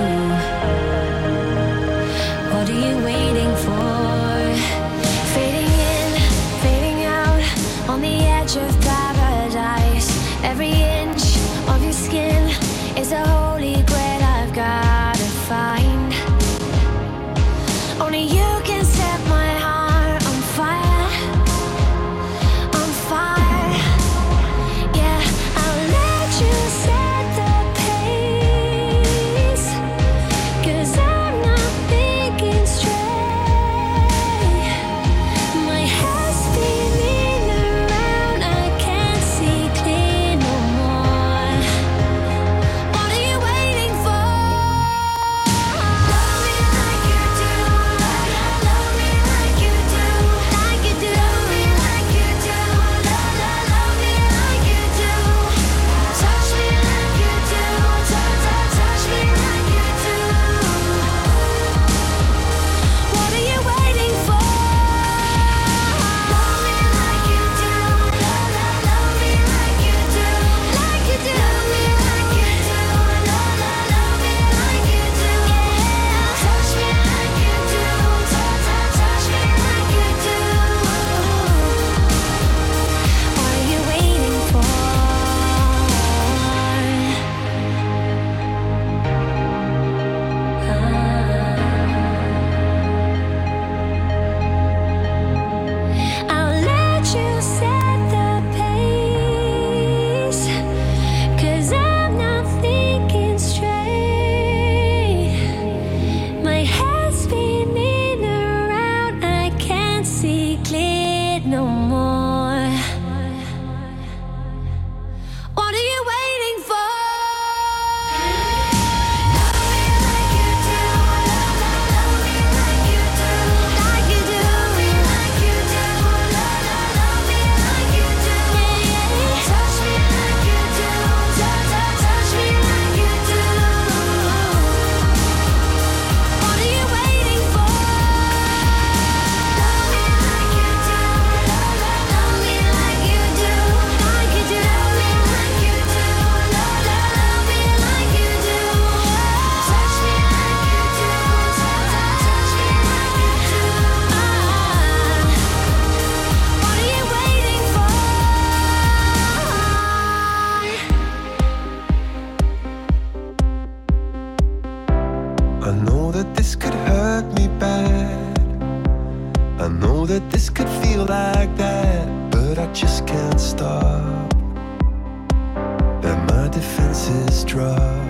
What are you waiting for? Fading in, fading out, on the edge of paradise. Every inch of your skin is a holy grail I've gotta find. Only you can set my heart on fire, on fire. Yeah, I'll let you set the pace, 'cause I'm not thinking straight. My head's spinning around, I can't see clear no more. What are you waiting for? Love me like you do, love me like you do, like you do. Love me like you do, love, love, love me like you do. Touch me like you do, touch, touch, touch me like you do. What are you waiting for? Love me like you do, love, love, love me like you do, like you do. Love me like you do, love, love, love me like you do. Yeah, touch me like you do, touch, touch, touch me like you do. What are you waiting for? I'll let you set the pace, 'cause I'm not thinking straight. My head's spinning around, I can't see clear no more. What are you waiting for? Love me like you do, love, love, love me like you do, like you do. Love me like you do, love, love, love me like you do. Yeah, yeah. Touch me like you do, touch, touch, touch me like you do. What are you waiting for? Love me like you do, love, love, love me like you do, like you do. Love me like you do, love, love, love me like you do. Touch me like you do, touch, touch, touch me like you do. What are you waiting for? I know that this could hurt me bad. I know that this could feel like that, but I just can't stop. Let my defenses drop.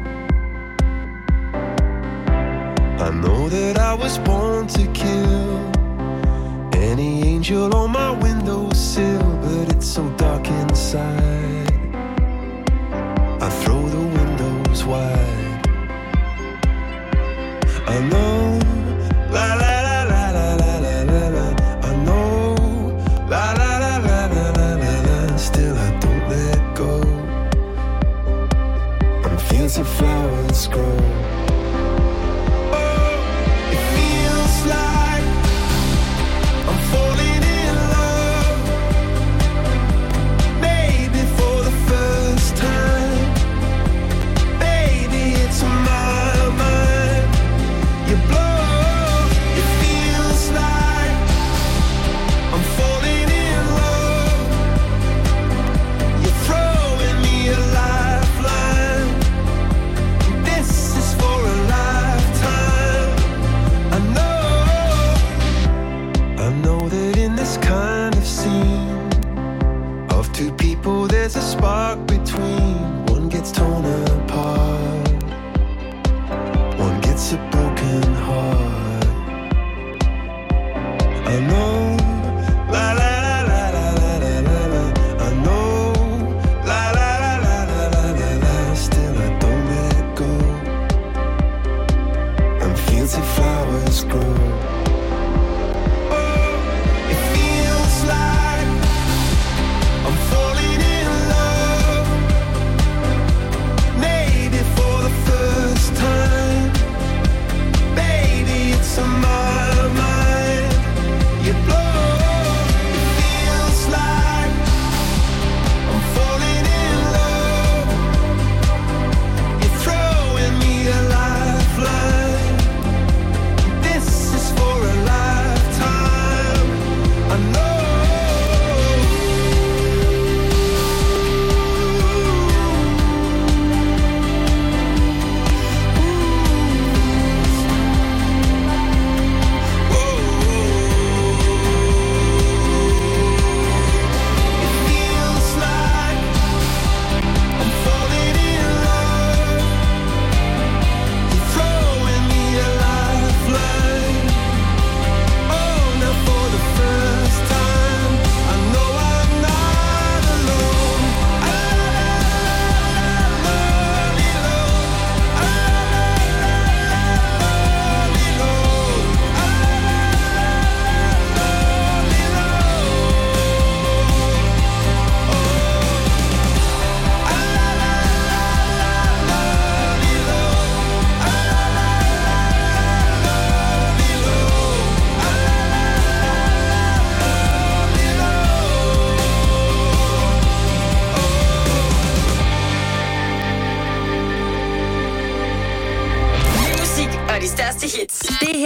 I know that I was born to kill any angel on my windowsill, but it's so dark inside. I throw the windows wide. I know, la la la la la la la la la. I know, la la la la la la la la. Still I don't let go. On fields of flowers grow. Oh, it feels like I'm falling in love. Maybe for the first time. Baby,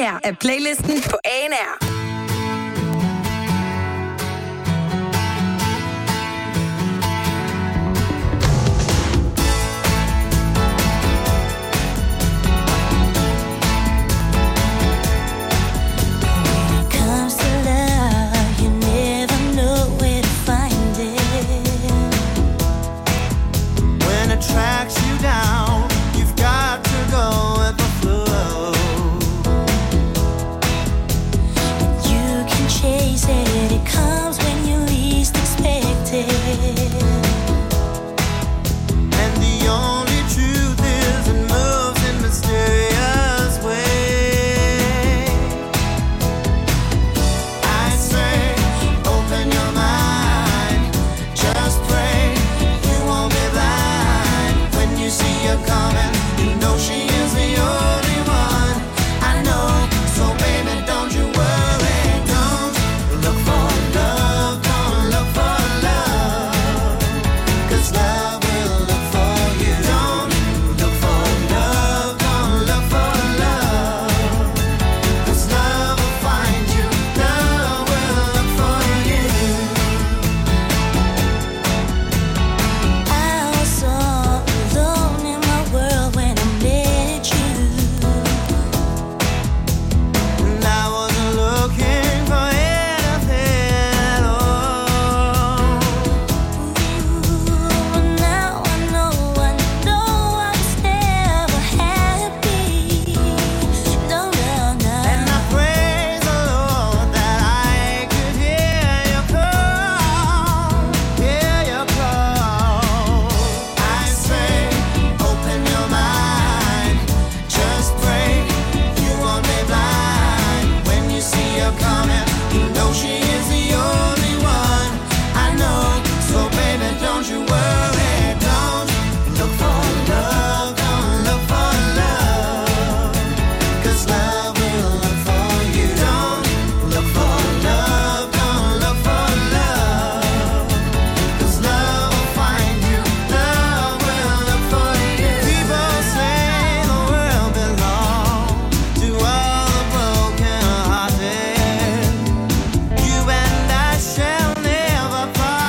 her er playlisten på A N R.